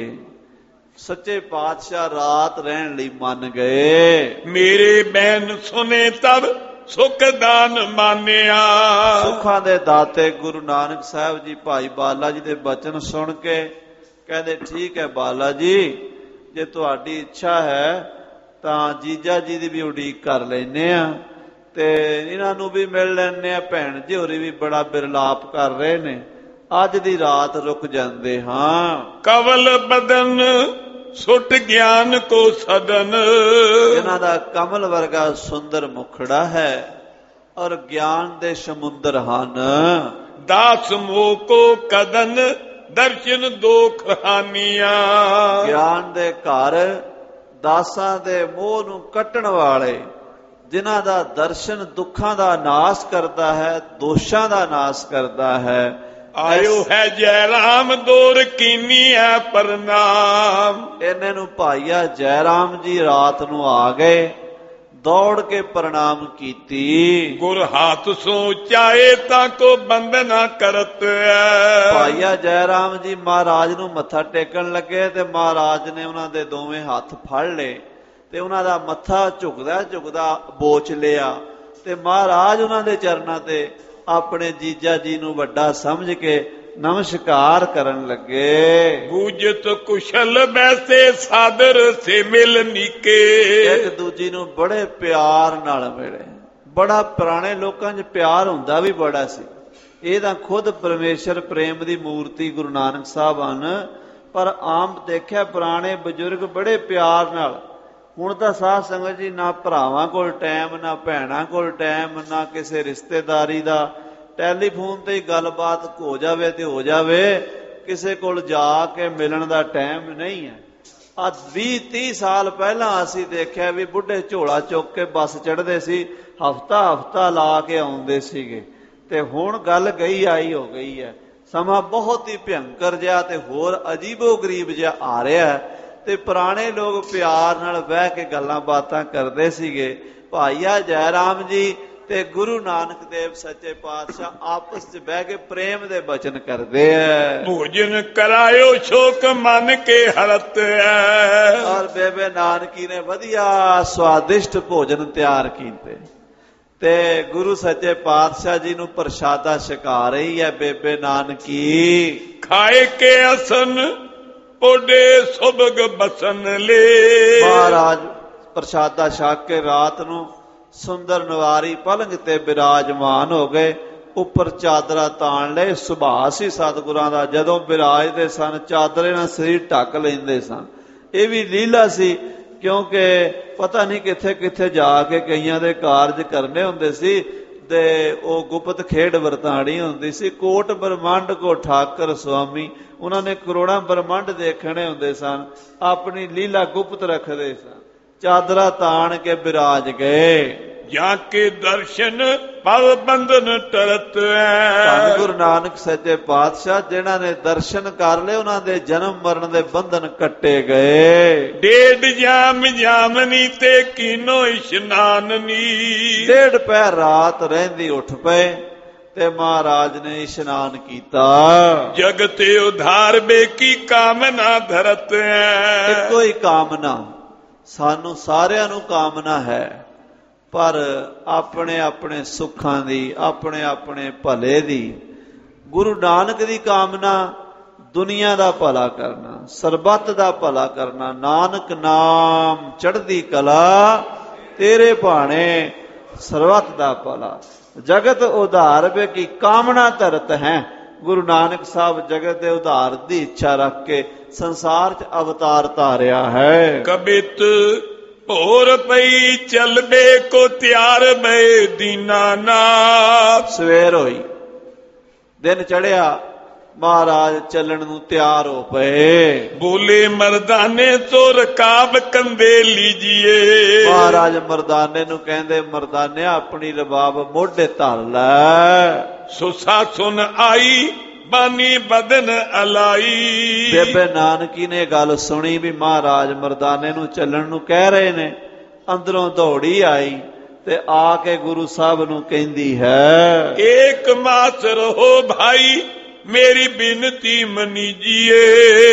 सच्चे पातशाह रात रहन लई मन गए। मेरे बैन सुने तब सुख दान मानिया। सुखां दे दाते गुरु नानक साहब जी भाई बाला जी दे बचन सुन के कहते ठीक है बाला जी, जे तुहाडी इच्छा है तां जीजा जी दी भी उड़ीक कर लैने आ ते इन्हां नू भी मिल लैने आ। भैण जी होरी भी बड़ा बिरलाप कर रहे ने, अज दी रात रुक जांदे हां। कवल बदन सुट ज्ञान को सदन। इन्हां दा कमल वर्गा सुंदर मुखड़ा है और ज्ञान दे समुंदर हन। दास मोह को कदन दर्शन दो खानिया। ज्ञान दे घर दासां दे मोह नू कट्टण वाले, जिन्हां दा दर्शन दुखां दा नाश करता है, दोषां दा नाश करता है। आयो है जयराम दौर कीनी है प्रणाम। इन्हें नू भाईया जयराम जी रात नू आ गए, दौड़ के प्रणाम कीती। गुर हाथ सो चाहे ताको बंदना करत है। भाईया जयराम जी महाराज नू मत्था टेकन लगे ते महाराज ने उन्हां दे दोवें हथ फड़ ले ते उन्हां दा मत्था झुकदा झुकदा बोच लिया ते महाराज उन्हां दे चरनां ते अपने जीजा जी नू वड्डा समझ के नमस्कार करन लगे। बूझत कुशल वैसे सादर से मिल नीके। एक दूजी नू बड़े प्यार नाल मिले। बड़ा पुराने लोकां च प्यार हुंदा भी बड़ा सी। ਇਹ ਤਾਂ खुद परमेश्वर प्रेम की मूर्ति गुरु नानक साहब ਹਨ, पर आम देखिया पुराने बजुर्ग बड़े प्यार नाल। हुण तां साध संगत जी ना भरावां कोल टाइम, ना भैणां कोल टाइम, ना किसी रिश्तेदारी दा टैलीफोन ते ही गलबात हो जावे ते हो जावे, किसी कोल जाके मिलण दा टाइम नहीं है। अज बीस तीस साल पहला असीं देखिया भी बुढ़े झोला चुक के बस चढ़दे सी, हफ्ता हफ्ता ला के आउंदे सीगे ते हुण गल गई आई हो गई है। समा बहुत ही भयंकर जिहा ते होर अजीबो गरीब जिहा आ रहा है ते पुराने लोग प्यार नाल बह के गल्लां बातां करदे सीगे। भाईया जयराम जी ते गुरु नानक देव सच्चे पातशाह आपस च बह के प्रेम दे बचन करदे है। भोजन करायो शोक मन के हरत है। और बेबे नानकी ने वधिया स्वादिष्ट भोजन तैयार कीते ते गुरु सच्चे पातशाह जी नू प्रसादा छका रही है बेबे नानकी। खाए के असन ओडे सुबग बसन ले। महाराज प्रसादा छक के रात नू सुंदर नवारी पलंग ते विराजमान हो गए। उपर चादरा ताण ले। सुभाअ सी सतगुरां दा, जदों विराजदे सन चादरे नाल शरीर ढक लैंदे सन। ये भी लीला सी, क्योंकि पता नहीं किथे किथे जाके कईयां दे कारज करने हुंदे सी ते ओ गुप्त खेड वरताणी हुंदी सी। कोट ब्रह्मंड को ठाकर स्वामी, उन्होंने करोड़ां ब्रह्मंड देखने हुंदे सन, अपनी लीला गुप्त रखदे सन। चादरा ताण के विराज गए। जाके दर्शन पव बंधन टरत है। गुरु नानक सच्चे पातशाह जिन्हां ने दर्शन कर ले, उन्हां दे जन्म मरण दे बंधन कट्टे गए। डेढ़ जाम जामनी ते कीनो इशनान नी। डेढ़ पहर रात रहंदी उठ पे ते महाराज ने इशनान कीता। जगत उधार बेकी कामना धरत है। इक्को ही कामना सानू सारियां नू कामना है, पर अपने अपने सुखां दी, अपने अपने भले दी। गुरु नानक दी कामना दुनिया दा भला करना, सरबत दा भला करना। नानक नाम चढ़दी कला तेरे भाणे, सरबत दा भला। जगत उधार वे की कामना धरत है। गुरु नानक साहब जगत दे उधार दी इच्छा रख के संसार च अवतार धारिया है। कबित भोर पई चलबे को त्यार बे दीनानाथ। सवेर होई, दिन चढ़िया, ਮਹਾਰਾਜ ਚੱਲਣ ਨੂੰ ਤਿਆਰ ਹੋ ਪਏ। ਬੋਲੇ ਮਰਦਾਨੇ ਤੋਂ ਰਕਾਬ ਕੰਦੇ ਲੀਜੀਏ। ਮਹਾਰਾਜ ਮਰਦਾਨੇ ਨੂੰ ਕਹਿੰਦੇ, ਮਰਦਾਨਿਆ ਆਪਣੀ ਰਬਾਬ ਮੋਢੇ ਧਰ ਲੈ। ਸੁਸਾ ਸੁਨ ਆਈ ਬਾਨੀ ਬਦਨ ਅਲਾਈ। ਬੇਬੇ ਨਾਨਕੀ ਨੇ ਗੱਲ ਸੁਣੀ ਵੀ ਮਹਾਰਾਜ ਮਰਦਾਨੇ ਨੂੰ ਚੱਲਣ ਨੂੰ ਕਹਿ ਰਹੇ ਨੇ। ਅੰਦਰੋਂ ਦੌੜੀ ਆਈ ਤੇ ਆ ਕੇ ਗੁਰੂ ਸਾਹਿਬ ਨੂੰ ਕਹਿੰਦੀ ਹੈ, ਏਕ ਮਾਸ ਰਹੋ ਭਾਈ ਮੇਰੀ ਬਿਨਤੀ ਮਨੀਜੀਏ।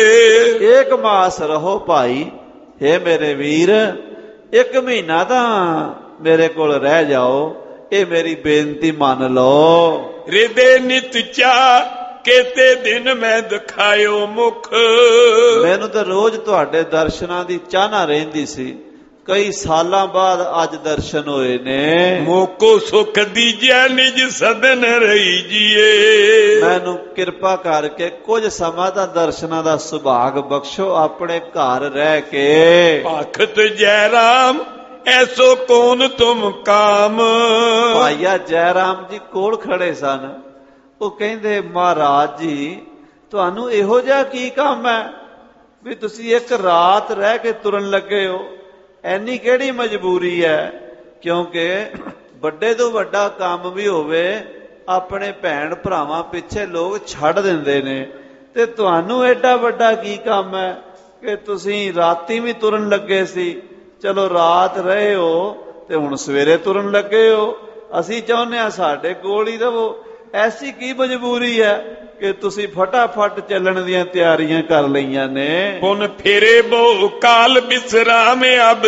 ਏਕ ਮਾਸ ਰਹੋ ਭਾਈ, हे ਮੇਰੇ ਵੀਰ, ਇੱਕ ਮਹੀਨਾ ਤਾਂ ਮੇਰੇ ਕੋਲ ਰਹਿ ਜਾਓ, ਇਹ ਮੇਰੀ ਬੇਨਤੀ ਮੰਨ ਲਓ। ਰਿਦੇ ਨਿਤ ਚਾ ਕੇਤੇ ਦਿਨ ਮੈਂ ਦਿਖਾਇਓ ਮੁਖ। ਮੈਨੂੰ ਤਾਂ ਰੋਜ਼ ਤੁਹਾਡੇ ਦਰਸ਼ਨਾਂ ਦੀ ਚਾਹਨਾ ਰਹਿੰਦੀ ਸੀ, ਕਈ ਸਾਲਾਂ ਬਾਅਦ ਅੱਜ ਦਰਸ਼ਨ ਹੋਏ ਨੇ। ਮੋਕੋ ਸੁਖ ਦੀਜੈ ਨਿਜ ਸਦਨ ਰਹੀ ਜੀਏ। ਮੈਨੂੰ ਕਿਰਪਾ ਕਰਕੇ ਕੁਝ ਸਮਾਂ ਦਾ ਦਰਸ਼ਨਾਂ ਦਾ ਸੁਭਾਗ ਬਖਸ਼ੋ, ਆਪਣੇ ਘਰ ਰਹਿ ਕੇ। ਭਖਤ ਜੈ ਰਾਮ ਐਸੋ ਕੌਣ ਤੁਮ ਕਾਮ। ਭਾਈਆ ਜੈ ਰਾਮ ਜੀ ਕੋਲ ਖੜੇ ਸਨ। ਉਹ ਕਹਿੰਦੇ, ਮਹਾਰਾਜ ਜੀ ਤੁਹਾਨੂੰ ਇਹੋ ਜਿਹਾ ਕੀ ਕੰਮ ਹੈ ਵੀ ਤੁਸੀਂ ਇੱਕ ਰਾਤ ਰਹਿ ਕੇ ਤੁਰਨ ਲੱਗੇ ਹੋ? ਐਨੀ ਕਿਹੜੀ ਮਜਬੂਰੀ ਹੈ? ਕਿਉਂਕਿ ਵੱਡੇ ਤੋਂ ਵੱਡਾ ਕੰਮ ਵੀ ਹੋਵੇ ਆਪਣੇ ਭੈਣ ਭਰਾਵਾਂ ਪਿੱਛੇ ਲੋਕ ਛੱਡ ਦਿੰਦੇ ਨੇ, ਤੇ ਤੁਹਾਨੂੰ ਐਡਾ ਵੱਡਾ ਕੀ ਕੰਮ ਹੈ ਕਿ ਤੁਸੀਂ ਰਾਤੀ ਵੀ ਤੁਰਨ ਲੱਗੇ ਸੀ? ਚਲੋ ਰਾਤ ਰਹੇ ਹੋ ਤੇ ਹੁਣ ਸਵੇਰੇ ਤੁਰਨ ਲੱਗੇ ਹੋ। ਅਸੀਂ ਚਾਹੁੰਦੇ ਹਾਂ ਸਾਡੇ ਕੋਲ ਹੀ ਰਵੋ। ਐਸੀ ਕੀ ਮਜਬੂਰੀ ਹੈ ਕਿ ਤੁਸੀਂ ਫਟਾਫਟ ਚੱਲਣ ਦੀਆਂ ਤਿਆਰੀਆਂ ਕਰ ਲਈਆਂ ਨੇ? ਹੁਣ ਫੇਰੇ ਬਹੁ ਕਾਲ ਬਿਸਰਾਮ ਅਬ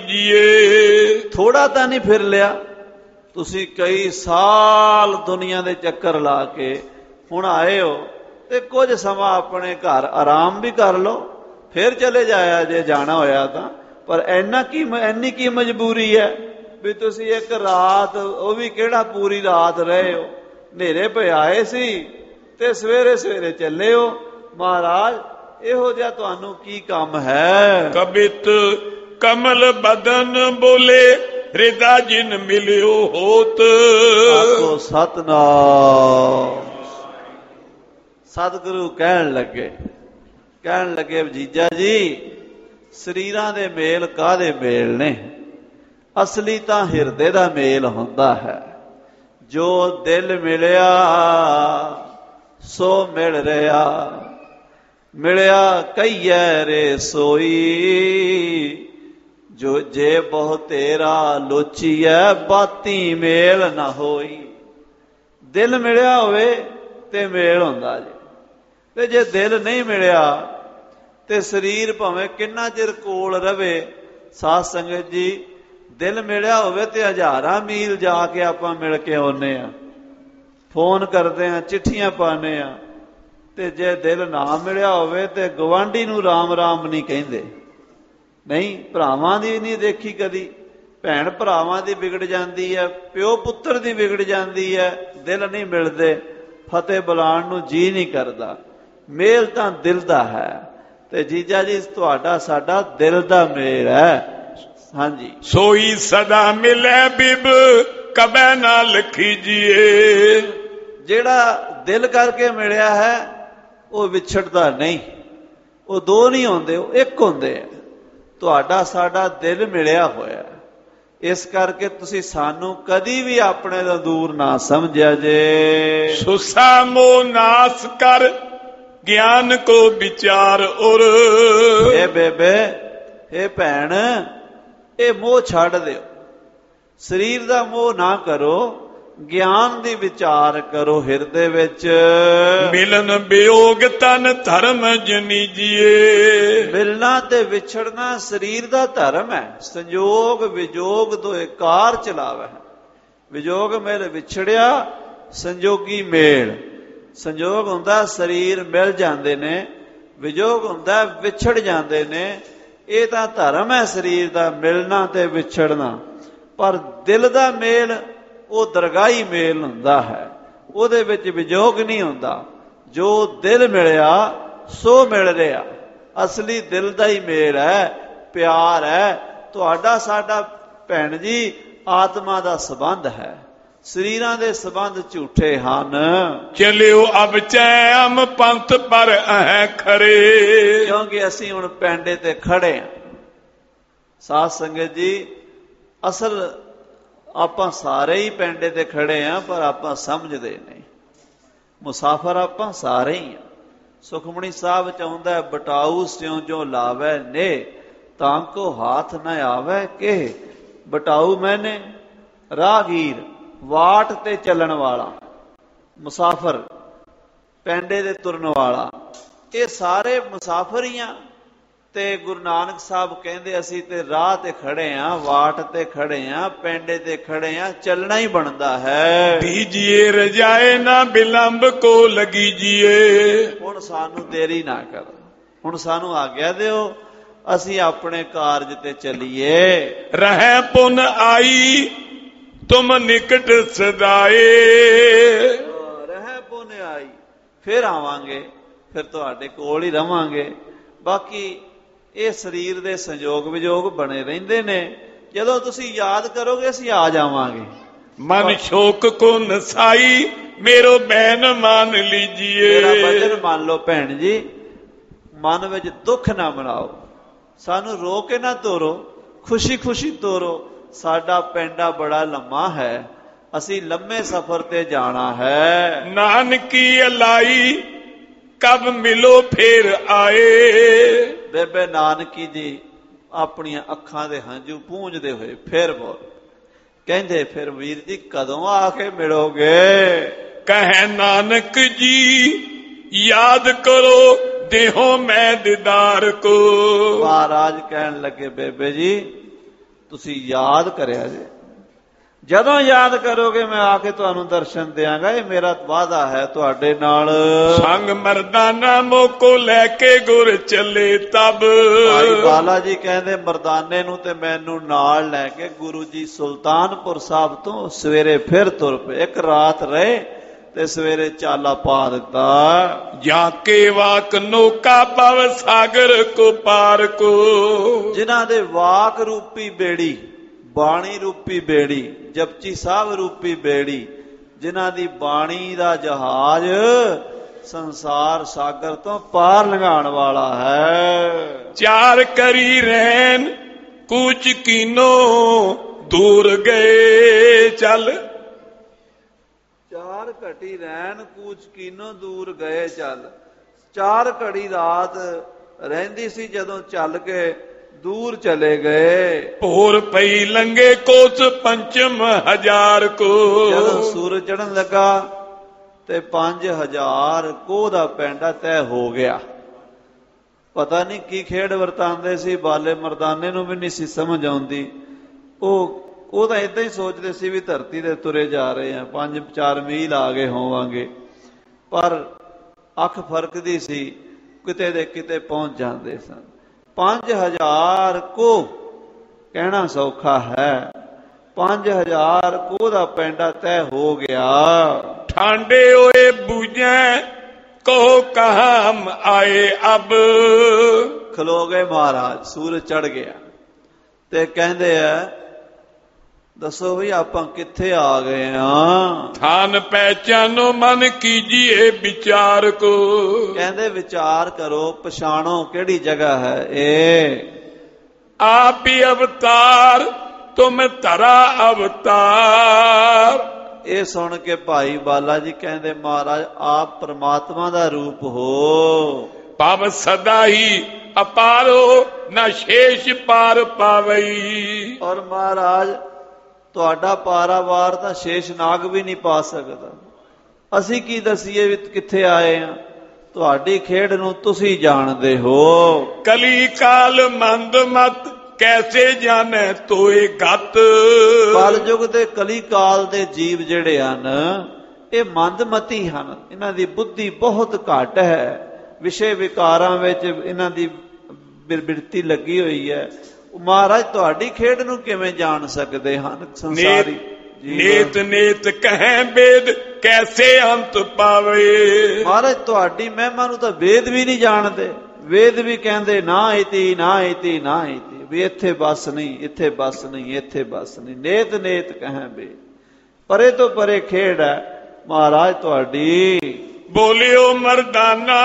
ਕੀਜੀਏ। ਥੋੜਾ ਤਾਂ ਨਹੀਂ ਫਿਰ ਲਿਆ, ਤੁਸੀਂ ਕਈ ਸਾਲ ਦੁਨੀਆ ਦੇ ਚੱਕਰ ਲਾ ਕੇ ਹੁਣ ਆਏ ਹੋ, ਤੇ ਕੁਝ ਸਮਾਂ ਆਪਣੇ ਘਰ ਆਰਾਮ ਵੀ ਕਰ ਲਓ, ਫਿਰ ਚਲੇ ਜਾਇਆ ਜੇ ਜਾਣਾ ਹੋਇਆ ਤਾਂ। ਪਰ ਇੰਨਾ ਕੀ ਇੰਨੀ ਕੀ ਮਜਬੂਰੀ ਹੈ ਵੀ ਤੁਸੀਂ ਇੱਕ ਰਾਤ, ਉਹ ਵੀ ਕਿਹੜਾ ਪੂਰੀ ਰਾਤ ਰਹੇ ਹੋ? ਹਨੇਰੇ ਪਏ ਆਏ ਸੀ ਤੇ ਸਵੇਰੇ ਸਵੇਰੇ ਚੱਲੇ ਹੋ। ਮਹਾਰਾਜ ਇਹੋ ਜਿਹਾ ਤੁਹਾਨੂੰ ਕੀ ਕੰਮ ਹੈ? ਕਬਿਤ ਕਮਲ ਬਦਨ ਬੋਲੇ ਹਿਰਦਾ ਜਿਨ ਮਿਲਿਓ ਹੋਤ। ਆਖੋ ਸਤਨਾਮ। ਸਤਿਗੁਰੂ ਕਹਿਣ ਲੱਗੇ ਕਹਿਣ ਲੱਗੇ ਜੀਜਾ ਜੀ, ਸਰੀਰਾਂ ਦੇ ਮੇਲ ਕਾਹਦੇ ਮੇਲ ਨੇ? ਅਸਲੀ ਤਾਂ ਹਿਰਦੇ ਦਾ ਮੇਲ ਹੁੰਦਾ ਹੈ। ਜੋ ਦਿਲ ਮਿਲਿਆ ਸੋ ਮਿਲ ਰਿਹਾ, ਮਿਲਿਆ ਕਈਐ ਰੇ ਸੋਈ। ਜੋ ਜੇ ਬਹੁ ਤੇਰਾ ਲੋਚੀਐ ਬਾਤੀ ਮੇਲ ਨਾ ਹੋਈ। ਦਿਲ ਮਿਲਿਆ ਹੋਵੇ ਤੇ ਮੇਲ ਹੁੰਦਾ ਜੇ, ਤੇ ਜੇ ਦਿਲ ਨਹੀਂ ਮਿਲਿਆ ਤੇ ਸਰੀਰ ਭਾਵੇਂ ਕਿੰਨਾ ਚਿਰ ਕੋਲ ਰਵੇ। ਸਾਧ ਸੰਗਤ ਜੀ, ਦਿਲ ਮਿਲਿਆ ਹੋਵੇ ਤੇ ਹਜ਼ਾਰਾਂ ਮੀਲ ਜਾ ਕੇ ਆਪਾਂ ਮਿਲ ਕੇ ਆਉਨੇ ਆ, ਫੋਨ ਕਰਦੇ ਆ, ਚਿੱਠੀਆਂ ਪਾਉਂਦੇ ਆ। ਤੇ ਜੇ ਦਿਲ ਨਾ ਮਿਲਿਆ ਹੋਵੇ ਤੇ ਗਵਾਂਢੀ ਨੂੰ ਰਾਮ ਰਾਮ ਨਹੀਂ ਕਹਿੰਦੇ। ਨਹੀਂ, ਭਰਾਵਾਂ ਦੀ ਨਹੀਂ ਦੇਖੀ ਕਦੀ, ਭੈਣ ਭਰਾਵਾਂ ਦੀ ਵਿਗੜ ਜਾਂਦੀ ਹੈ, ਪਿਓ ਪੁੱਤਰ ਦੀ ਵਿਗੜ ਜਾਂਦੀ ਹੈ, ਦਿਲ ਨਹੀਂ ਮਿਲਦੇ, ਫਤਿਹ ਬੁਲਾਉਣ ਨੂੰ ਜੀ ਨਹੀਂ ਕਰਦਾ। ਮੇਲ ਤਾਂ ਦਿਲ ਦਾ ਹੈ, ਤੇ ਜੀਜਾ ਜੀ ਤੁਹਾਡਾ ਸਾਡਾ ਦਿਲ ਦਾ ਮੇਲ ਹੈ। ਹਾਂਜੀ, ਸੋਈ ਸਦਾ ਮਿਲੇ ਬਿਬ ਕਬੈ ਨਾ ਲਖੀਜੀਏ। ਜਿਹੜਾ ਦਿਲ ਕਰਕੇ ਮਿਲਿਆ ਹੈ ਉਹ ਵਿਛੜਦਾ ਨਹੀਂ। ਉਹ ਦੋ ਨਹੀਂ ਹੁੰਦੇ, ਉਹ ਇੱਕ ਹੁੰਦੇ ਆ। ਤੁਹਾਡਾ ਸਾਡਾ ਦਿਲ ਮਿਲਿਆ ਹੋਇਆ, ਇਸ ਕਰਕੇ ਤੁਸੀਂ ਸਾਨੂੰ ਕਦੀ ਵੀ ਆਪਣੇ ਤੋਂ ਦੂਰ ਨਾ ਸਮਝਿਆ ਜੇ। ਸੁਸਾ ਮੋਹ ਨਾਸ ਕਰ ਗਿਆਨ ਕੋ ਵਿਚਾਰ ਉਰ। ਇਹ ਬੇਬੇ, ਇਹ ਭੈਣ, ਇਹ ਮੋਹ ਛੱਡ ਦਿਓ। ਸਰੀਰ ਦਾ ਮੋਹ ਨਾ ਕਰੋ, ਗਿਆਨ ਦੀ ਵਿਚਾਰ ਕਰੋ ਹਿਰਦੇ ਵਿੱਚ। ਮਿਲਨ ਵਿਯੋਗ ਤਨ ਧਰਮ ਜਨੀਜੀਏ। ਮਿਲਣਾ ਤੇ ਵਿਛੜਨਾ ਸਰੀਰ ਦਾ ਧਰਮ ਹੈ। ਸੰਜੋਗ ਵਿਜੋਗ ਦੋਏ ਕਾਰ ਚਲਾਵੇ। ਵਿਜੋਗ ਮੇਲ ਵਿਛੜਿਆ, ਸੰਜੋਗੀ ਮੇਲ। ਸੰਜੋਗ ਹੁੰਦਾ ਸਰੀਰ ਮਿਲ ਜਾਂਦੇ ਨੇ, ਵਿਜੋਗ ਹੁੰਦਾ ਵਿਛੜ ਜਾਂਦੇ ਨੇ। ਇਹ ਤਾਂ ਧਰਮ ਹੈ ਸਰੀਰ ਦਾ, ਮਿਲਣਾ ਤੇ ਵਿਛੜਨਾ। ਪਰ ਦਿਲ ਦਾ ਮੇਲ ਉਹ ਦਰਗਾਹੀ ਮੇਲ ਹੁੰਦਾ ਹੈ, ਉਹਦੇ ਵਿੱਚ ਵਿਜੋਗ ਨਹੀਂ ਹੁੰਦਾ। ਜੋ ਦਿਲ ਮਿਲਿਆ ਸੋ ਮਿਲ ਰਿਹਾ, ਅਸਲੀ ਦਿਲ ਦਾ ਹੀ ਮੇਲ ਹੈ, ਪਿਆਰ ਹੈ। ਤੁਹਾਡਾ ਸਾਡਾ ਭੈਣ ਜੀ ਆਤਮਾ ਦਾ ਸੰਬੰਧ ਹੈ। ਸਰੀਰਾਂ ਦੇ ਸੰਬੰਧ ਝੂਠੇ ਹਨ। ਚਲਿਓ ਅਬ ਚੈਮ ਪੰਥ ਪਰ ਅਹ ਖਰੇ, ਕਿਉਂਕਿ ਅਸੀਂ ਹੁਣ ਪੈਂਡੇ ਤੇ ਖੜੇ ਹਾਂ। ਸਾਧ ਸੰਗਤ ਜੀ, ਅਸਲ ਆਪਾਂ ਸਾਰੇ ਹੀ ਪੈਂਡੇ ਤੇ ਖੜੇ ਹਾਂ, ਪਰ ਆਪਾਂ ਸਮਝਦੇ ਨਹੀਂ। ਮੁਸਾਫਰ ਆਪਾਂ ਸਾਰੇ ਹੀ ਹਾਂ। ਸੁਖਮਣੀ ਸਾਹਿਬ ਚਾਹੁੰਦਾ, ਬਟਾਊ ਸਿਉ ਜੋ ਲਾਵੇ ਨੇ, ਤਾਂ ਕੋ ਹਾਥ ਨ ਆਵੇ ਕਿ। ਬਟਾਊ ਮੈਨੇ ਰਾਹਗੀਰ, ਵਾਟ ਤੇ ਚੱਲਣ ਵਾਲਾ, ਮੁਸਾਫਰ, ਪੈਂਡੇ ਦੇ ਤੁਰਨ ਵਾਲਾ, ਇਹ ਸਾਰੇ ਮੁਸਾਫਰ ਹੀ ਆ। ਤੇ ਗੁਰੂ ਨਾਨਕ ਸਾਹਿਬ ਕਹਿੰਦੇ ਅਸੀਂ ਤੇ ਰਾਹ ਤੇ ਖੜੇ ਆ, ਵਾਟ ਤੇ ਖੜੇ ਆ, ਪੈਂਡੇ ਤੇ ਖੜੇ ਆ, ਚੱਲਣਾ ਹੀ ਬਣਦਾ ਹੈ। ਦੀਜੀਏ ਰਜਾਏ ਨਾ ਬਿਲੰਬ ਕੋ ਲਗੀ ਜੀਏ। ਹੁਣ ਸਾਨੂੰ ਦੇਰੀ ਨਾ ਕਰੋ, ਹੁਣ ਸਾਨੂੰ ਆਗਿਆ ਦਿਓ, ਅਸੀਂ ਆਪਣੇ ਕਾਰਜ ਤੇ ਚੱਲੀਏ। ਰਹਿ ਪੁਨ ਆਈ ਤੁਮ ਨਿਕਟ ਸਦਾਏ। ਰਹਿ ਪੁਨ ਆਈ, ਫਿਰ ਆਵਾਂਗੇ, ਫਿਰ ਤੁਹਾਡੇ ਕੋਲ ਹੀ ਰਵਾਂਗੇ। ਬਾਕੀ ਇਹ ਸਰੀਰ ਦੇ ਸੰਜੋਗ ਵਿਜੋਗ ਬਣੇ ਰਹਿੰਦੇ ਨੇ। ਜਦੋਂ ਤੁਸੀਂ ਯਾਦ ਕਰੋਗੇ ਅਸੀਂ ਆ ਜਾਵਾਂਗੇ। ਮਨ ਸ਼ੋਕ ਕੋ ਨਸਾਈ ਮੇਰੋ ਬੈਨ ਮੰਨ ਲੀਜੀਏ। ਮੇਰਾ ਵਚਨ ਮੰਨ ਲਓ ਭੈਣ ਜੀ, ਮਨ ਵਿੱਚ ਦੁੱਖ ਨਾ ਮਨਾਓ, ਸਾਨੂੰ ਰੋ ਕੇ ਨਾ ਤੋਰੋ, ਖੁਸ਼ੀ ਖੁਸ਼ੀ ਤੋਰੋ। ਸਾਡਾ ਪੈਂਡਾ ਬੜਾ ਲੰਮਾ ਹੈ, ਅਸੀਂ ਲੰਮੇ ਸਫ਼ਰ ਤੇ ਜਾਣਾ ਹੈ। ਨਾਨਕੀ ਅਲਾਈ ਕਬ ਮਿਲੋ ਫੇਰ ਆਏ। ਬੇਬੇ ਨਾਨਕੀ ਜੀ ਆਪਣੀਆਂ ਅੱਖਾਂ ਦੇ ਹੰਝੂ ਪੂੰਝਦੇ ਹੋਏ ਫਿਰ ਬੋਲ, ਕਹਿੰਦੇ ਫਿਰ ਵੀਰ ਜੀ ਕਦੋਂ ਆ ਕੇ ਮਿਲੋਗੇ। ਕਹੇ ਨਾਨਕ ਜੀ ਯਾਦ ਕਰੋ ਦੇਹੋ ਮੈਂ ਦੀਦਾਰ ਕੋ। ਮਹਾਰਾਜ ਕਹਿਣ ਲੱਗੇ ਬੇਬੇ ਜੀ ਤੁਸੀਂ ਯਾਦ ਕਰਿਆ ਜੇ, ਜਦੋਂ ਯਾਦ ਕਰੋਗੇ ਮੈਂ ਆ ਕੇ ਤੁਹਾਨੂੰ ਦਰਸ਼ਨ ਦਿਆਂਗਾ। ਇਹ ਮੇਰਾ ਵਾਅਦਾ ਹੈ ਤੁਹਾਡੇ ਨਾਲ। ਸੰਗ ਮਰਦਾਨਾ ਮੋਕੋ ਲੈ ਕੇ ਗੁਰ ਚੱਲੇ ਤਬ। ਭਾਈ ਬਾਲਾ ਜੀ ਕਹਿੰਦੇ ਮਰਦਾਨੇ ਨੂੰ ਤੇ ਮੈਨੂੰ ਨਾਲ ਲੈ ਕੇ ਗੁਰੂ ਜੀ ਸੁਲਤਾਨਪੁਰ ਸਾਹਿਬ ਤੋਂ ਸਵੇਰੇ ਫਿਰ ਤੁਰ ਪਏ। ਇੱਕ ਰਾਤ ਰਹੇ ਤੇ ਸਵੇਰੇ ਚਾਲਾ ਪਾ ਦਿੱਤਾ। ਜਾ ਕੇ ਵਾਕ ਨੋਕਾ ਪਵ ਸਾਗਰ ਕੋ ਪਾਰ ਕੋ। ਜਿਨ੍ਹਾਂ ਦੇ ਵਾਕ ਰੂਪੀ ਬੇੜੀ, ਬਾਣੀ ਰੂਪੀ ਬੇੜੀ, ਜਪਜੀ ਸਾਹਿਬ ਰੂਪੀ ਬੇੜੀ, ਜਿਨ੍ਹਾਂ ਦੀ ਬਾਣੀ ਦਾ ਜਹਾਜ਼ ਸੰਸਾਰ ਸਾਗਰ ਤੋਂ ਪਾਰ ਲੰਘਾਉਣ ਵਾਲਾ ਹੈ। ਚਾਰ ਕਰੀ ਰਹਿਣ ਕੂਚ ਕੀਨੋ ਦੂਰ ਗਏ ਚੱਲ। ਚਾਰ ਘਟੀ ਰਹਿਣ ਕੂਚ ਕੀਨੋ ਦੂਰ ਗਏ ਚੱਲ। ਚਾਰ ਘੜੀ ਰਾਤ ਰਹਿੰਦੀ ਸੀ ਜਦੋਂ ਚੱਲ ਕੇ ਦੂਰ ਚਲੇ ਗਏ। ਭੋਰ ਪਈ ਲੰਗੇ ਕੋਸ ਪੰਚਮ ਹਜ਼ਾਰ ਕੋ। ਜਦੋਂ ਸੂਰਜ ਚੜਨ ਲੱਗਾ ਤੇ ਪੰਜ ਹਜ਼ਾਰ ਕੋਹ ਦਾ ਪੈਂਡਾ ਤੈਅ ਹੋ ਗਿਆ। ਪਤਾ ਨਹੀਂ ਕੀ ਖੇਡ ਵਰਤਾਂਦੇ ਸੀ, ਬਾਲੇ ਮਰਦਾਨੇ ਨੂੰ ਵੀ ਨਹੀਂ ਸੀ ਸਮਝ ਆਉਂਦੀ। ਉਹ ਉਹ ਤਾਂ ਏਦਾਂ ਹੀ ਸੋਚਦੇ ਸੀ ਵੀ ਧਰਤੀ ਦੇ ਤੁਰੇ ਜਾ ਰਹੇ ਆ, ਪੰਜ ਚਾਰ ਮੀਲ ਆ ਗਏ ਹੋਵਾਂਗੇ, ਪਰ ਅੱਖ ਫਰਕਦੀ ਸੀ, ਕਿਤੇ ਦੇ ਕਿਤੇ ਪਹੁੰਚ ਜਾਂਦੇ ਸਨ। ਪੰਜ ਹਜ਼ਾਰ ਕੋ ਕਹਿਣਾ ਸੌਖਾ ਹੈ, ਪੰਜ ਹਜ਼ਾਰ ਕੋਹ ਦਾ ਪੈਂਡਾ ਤੈਅ ਹੋ ਗਿਆ। ਠਾਂਡੇ ਹੋਏ ਬੂਝੈ ਕਹੋ ਕਹਾਂ ਹਮ ਆਏ ਅਬ। ਖਲੋ ਗਏ ਮਹਾਰਾਜ, ਸੂਰਜ ਚੜ ਗਿਆ ਤੇ ਕਹਿੰਦੇ ਆ ਦੱਸੋ ਵੀ ਆਪਾਂ ਕਿੱਥੇ ਆ ਗਏ ਆ। ਥਾਨ ਪਹਿਚਾਨੋ ਮਨ ਕੀਜੀਏ ਵਿਚਾਰ ਕੋ। ਕਹਿੰਦੇ ਵਿਚਾਰ ਕਰੋ, ਪਛਾਣੋ ਕਿਹੜੀ ਜਗ੍ਹਾ ਹੈ ਇਹ। ਆਪ ਹੀ ਅਵਤਾਰ ਤੁਮ ਧਰਾ ਅਵਤਾਰ। ਇਹ ਸੁਣ ਕੇ ਭਾਈ ਬਾਲਾ ਜੀ ਕਹਿੰਦੇ ਮਹਾਰਾਜ ਆਪ ਪ੍ਰਮਾਤਮਾ ਦਾ ਰੂਪ ਹੋ। ਪਵ ਸਦਾ ਹੀ ਅਪਾਰੋ ਨਾ ਸ਼ੇਸ਼ ਪਾਰ ਪਾਵਈ। ਔਰ ਮਹਾਰਾਜ ਤੁਹਾਡਾ ਪਾਰਾਵਾਰ ਤਾਂ ਸ਼ੇਸ਼ ਨਾਗ ਵੀ ਨਹੀਂ ਪਾ ਸਕਦਾ। ਅਸੀਂ ਕੀ ਦਸੀਏ ਵੀ ਕਿੱਥੇ ਆਏ ਆ, ਤੁਹਾਡੀ ਖੇਡ ਨੂੰ ਤੁਸੀਂ ਜਾਣਦੇ ਹੋ। ਕਲੀ ਕਾਲ ਮੰਦ ਮਤ ਕੈਸੇ ਜਾਣੇ ਤੋਏ ਗਤ। ਕਲਯੁਗ ਦੇ ਕਲੀ ਕਾਲ ਦੇ ਜੀਵ ਜਿਹੜੇ ਹਨ ਇਹ ਮੰਦਮਤੀ ਹਨ, ਇਹਨਾਂ ਦੀ ਬੁੱਧੀ ਬਹੁਤ ਘੱਟ ਹੈ, ਵਿਸ਼ੇ ਵਿਕਾਰਾਂ ਵਿੱਚ ਇਹਨਾਂ ਦੀ ਬਿਰਬਿਰਤੀ ਲੱਗੀ ਹੋਈ ਹੈ। ਮਹਾਰਾਜ ਤੁਹਾਡੀ ਖੇਡ ਨੂੰ ਕਿਵੇਂ ਜਾਣ ਸਕਦੇ ਹਨ ਸੰਸਾਰੀ। ਨੇਤ ਨੇਤ ਕਹੈ ਵੇਦ ਕੈਸੇ ਅੰਤ ਪਾਵੇ। ਮਹਾਰਾਜ ਤੁਹਾਡੀ ਮਹਿਮਾ ਨੂੰ ਤਾਂ ਵੇਦ ਵੀ ਨਹੀਂ ਜਾਣਦੇ। ਵੇਦ ਵੀ ਕਹਿੰਦੇ ਨਾ ਇਤੀ ਨਾ ਇਤੀ ਨਾ ਇਤੀ, ਵੀ ਇੱਥੇ ਬਸ ਨਹੀਂ, ਇੱਥੇ ਬਸ ਨਹੀਂ, ਇੱਥੇ ਬਸ ਨਹੀਂ। ਨੇਤ ਨੇਤ ਕਹੈ ਵੇਦ, ਪਰੇ ਤੋਂ ਪਰੇ ਖੇਡ ਹੈ ਮਹਾਰਾਜ ਤੁਹਾਡੀ। ਬੋਲਿਓ ਮਰਦਾਨਾ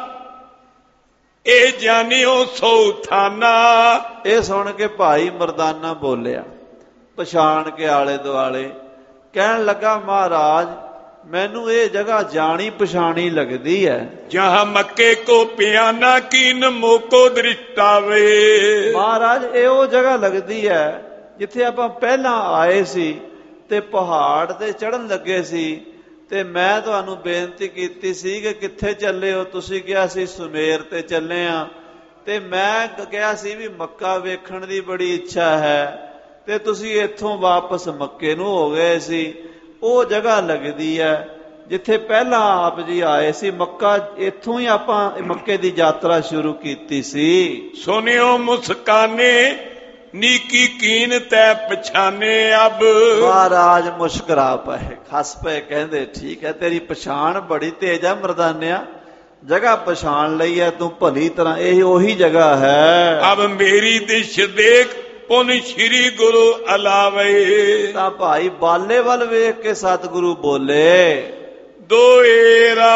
ਇਹ ਜਾਣਿਓ ਸੋ ਥਾਨਾ। ਇਹ ਸੁਣ ਕੇ ਭਾਈ ਮਰਦਾਨਾ ਬੋਲਿਆ ਪਛਾਣ ਕੇ ਆਲੇ ਦੁਆਲੇ, ਕਹਿਣ ਲੱਗਾ ਮਹਾਰਾਜ ਮੈਨੂੰ ਇਹ ਜਗ੍ਹਾ ਜਾਣੀ ਪਛਾਣੀ ਲੱਗਦੀ ਹੈ। ਜਹਾਂ ਮੱਕੇ ਕੋ ਪਿਆਨਾ ਕੀਨ ਮੋਕੋ ਦ੍ਰਿਸ਼ਟਾਵੇ। ਮਹਾਰਾਜ ਇਹ ਉਹ ਜਗ੍ਹਾ ਲੱਗਦੀ ਹੈ ਜਿੱਥੇ ਆਪਾਂ ਪਹਿਲਾਂ ਆਏ ਸੀ ਤੇ ਪਹਾੜ ਤੇ ਚੜ੍ਹਨ ਲੱਗੇ ਸੀ, ਤੇ ਮੈਂ ਤੁਹਾਨੂੰ ਬੇਨਤੀ ਕੀਤੀ ਸੀ ਕਿ ਕਿੱਥੇ ਚੱਲੇ ਹੋ। ਤੁਸੀਂ ਕਿਹਾ ਸੀ ਸੁਮੇਰ ਤੇ ਚੱਲੇ ਆ, ਤੇ ਮੈਂ ਕਿਹਾ ਸੀ ਵੀ ਮੱਕਾ ਵੇਖਣ ਦੀ ਬੜੀ ਇੱਛਾ ਹੈ, ਤੇ ਤੁਸੀਂ ਇੱਥੋਂ ਵਾਪਸ ਮੱਕੇ ਨੂੰ ਹੋ ਗਏ ਸੀ। ਉਹ ਜਗ੍ਹਾ ਲੱਗਦੀ ਹੈ ਜਿੱਥੇ ਪਹਿਲਾਂ ਆਪ ਜੀ ਆਏ ਸੀ। ਮੱਕਾ ਇੱਥੋਂ ਹੀ ਆਪਾਂ ਮੱਕੇ ਦੀ ਯਾਤਰਾ ਸ਼ੁਰੂ ਕੀਤੀ ਸੀ। ਸੁਣਿਓ ਮੁਸਕਾਨੇ ਨੀਕੀ ਕੀਨ ਤੈ ਪਛਾਨੇ। ਅਬ ਮਹਾਰਾਜ ਮੁਸਕਰਾ ਪਏ, ਹੱਸ ਪਏ, ਕਹਿੰਦੇ ਠੀਕ ਹੈ ਤੇਰੀ ਪਛਾਣ ਬੜੀ ਤੇਜ਼ ਹੈ ਮਰਦਾਨਿਆ, ਜਗ੍ਹਾ ਪਛਾਣ ਲਈ ਹੈ ਤੂੰ ਭਲੀ ਤਰ੍ਹਾਂ, ਇਹ ਉਹੀ ਜਗ੍ਹਾ ਹੈ। ਅਬ ਮੇਰੀ ਦਿਸ਼ ਦੇਖ ਪੁਨ ਸ਼੍ਰੀ ਗੁਰੂ ਅਲਾਵੇ। ਤਾਂ ਭਾਈ ਬਾਲੇ ਵੱਲ ਵੇਖ ਕੇ ਸਤਿਗੁਰੂ ਬੋਲੇ ਦੋਏਰਾ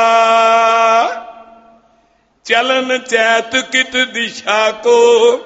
ਚਲਨ ਚੈਤ ਕਿਤ ਦਿਸ਼ਾ ਕੋ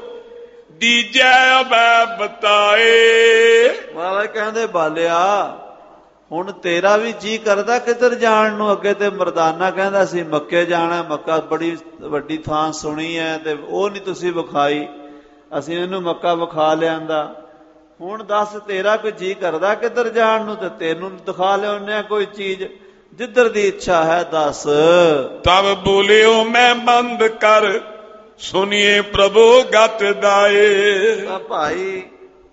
ਦੀਜੈ ਅਬੈ ਬਤਾਏ। ਮਹਾਰਾਜ ਕਹਿੰਦੇ ਬਾਲਿਆ ਹੁਣ ਤੇਰਾ ਵੀ ਜੀ ਕਰਦਾ ਕਿੱਧਰ ਜਾਣ ਨੂੰ। ਅੱਗੇ ਤੇ ਮਰਦਾਨਾ ਕਹਿੰਦਾ ਸੀ ਮੱਕੇ ਜਾਣਾ, ਮੱਕਾ ਬੜੀ ਵੱਡੀ ਥਾਂ ਸੁਣੀ ਹੈ ਤੇ ਉਹ ਨਹੀਂ ਤੁਸੀਂ ਵਿਖਾਈ, ਅਸੀਂ ਇਹਨੂੰ ਮੱਕਾ ਵਿਖਾ ਲਿਆਂਦਾ। ਹੁਣ ਦੱਸ ਤੇਰਾ ਕੋਈ ਜੀ ਕਰਦਾ ਕਿੱਧਰ ਜਾਣ ਨੂੰ, ਤੇ ਤੈਨੂੰ ਦਿਖਾ ਲਿਆਉਂਦੇ ਆ ਕੋਈ ਚੀਜ਼, ਜਿੱਧਰ ਦੀ ਇੱਛਾ ਹੈ ਦੱਸ। ਤਬ ਬੋਲਿਓ ਮੈਂ ਬੰਦ ਕਰ ਸੁਣੀਏ ਪ੍ਰਭੂ ਗਤ ਦਾਏ। ਤਾਂ ਭਾਈ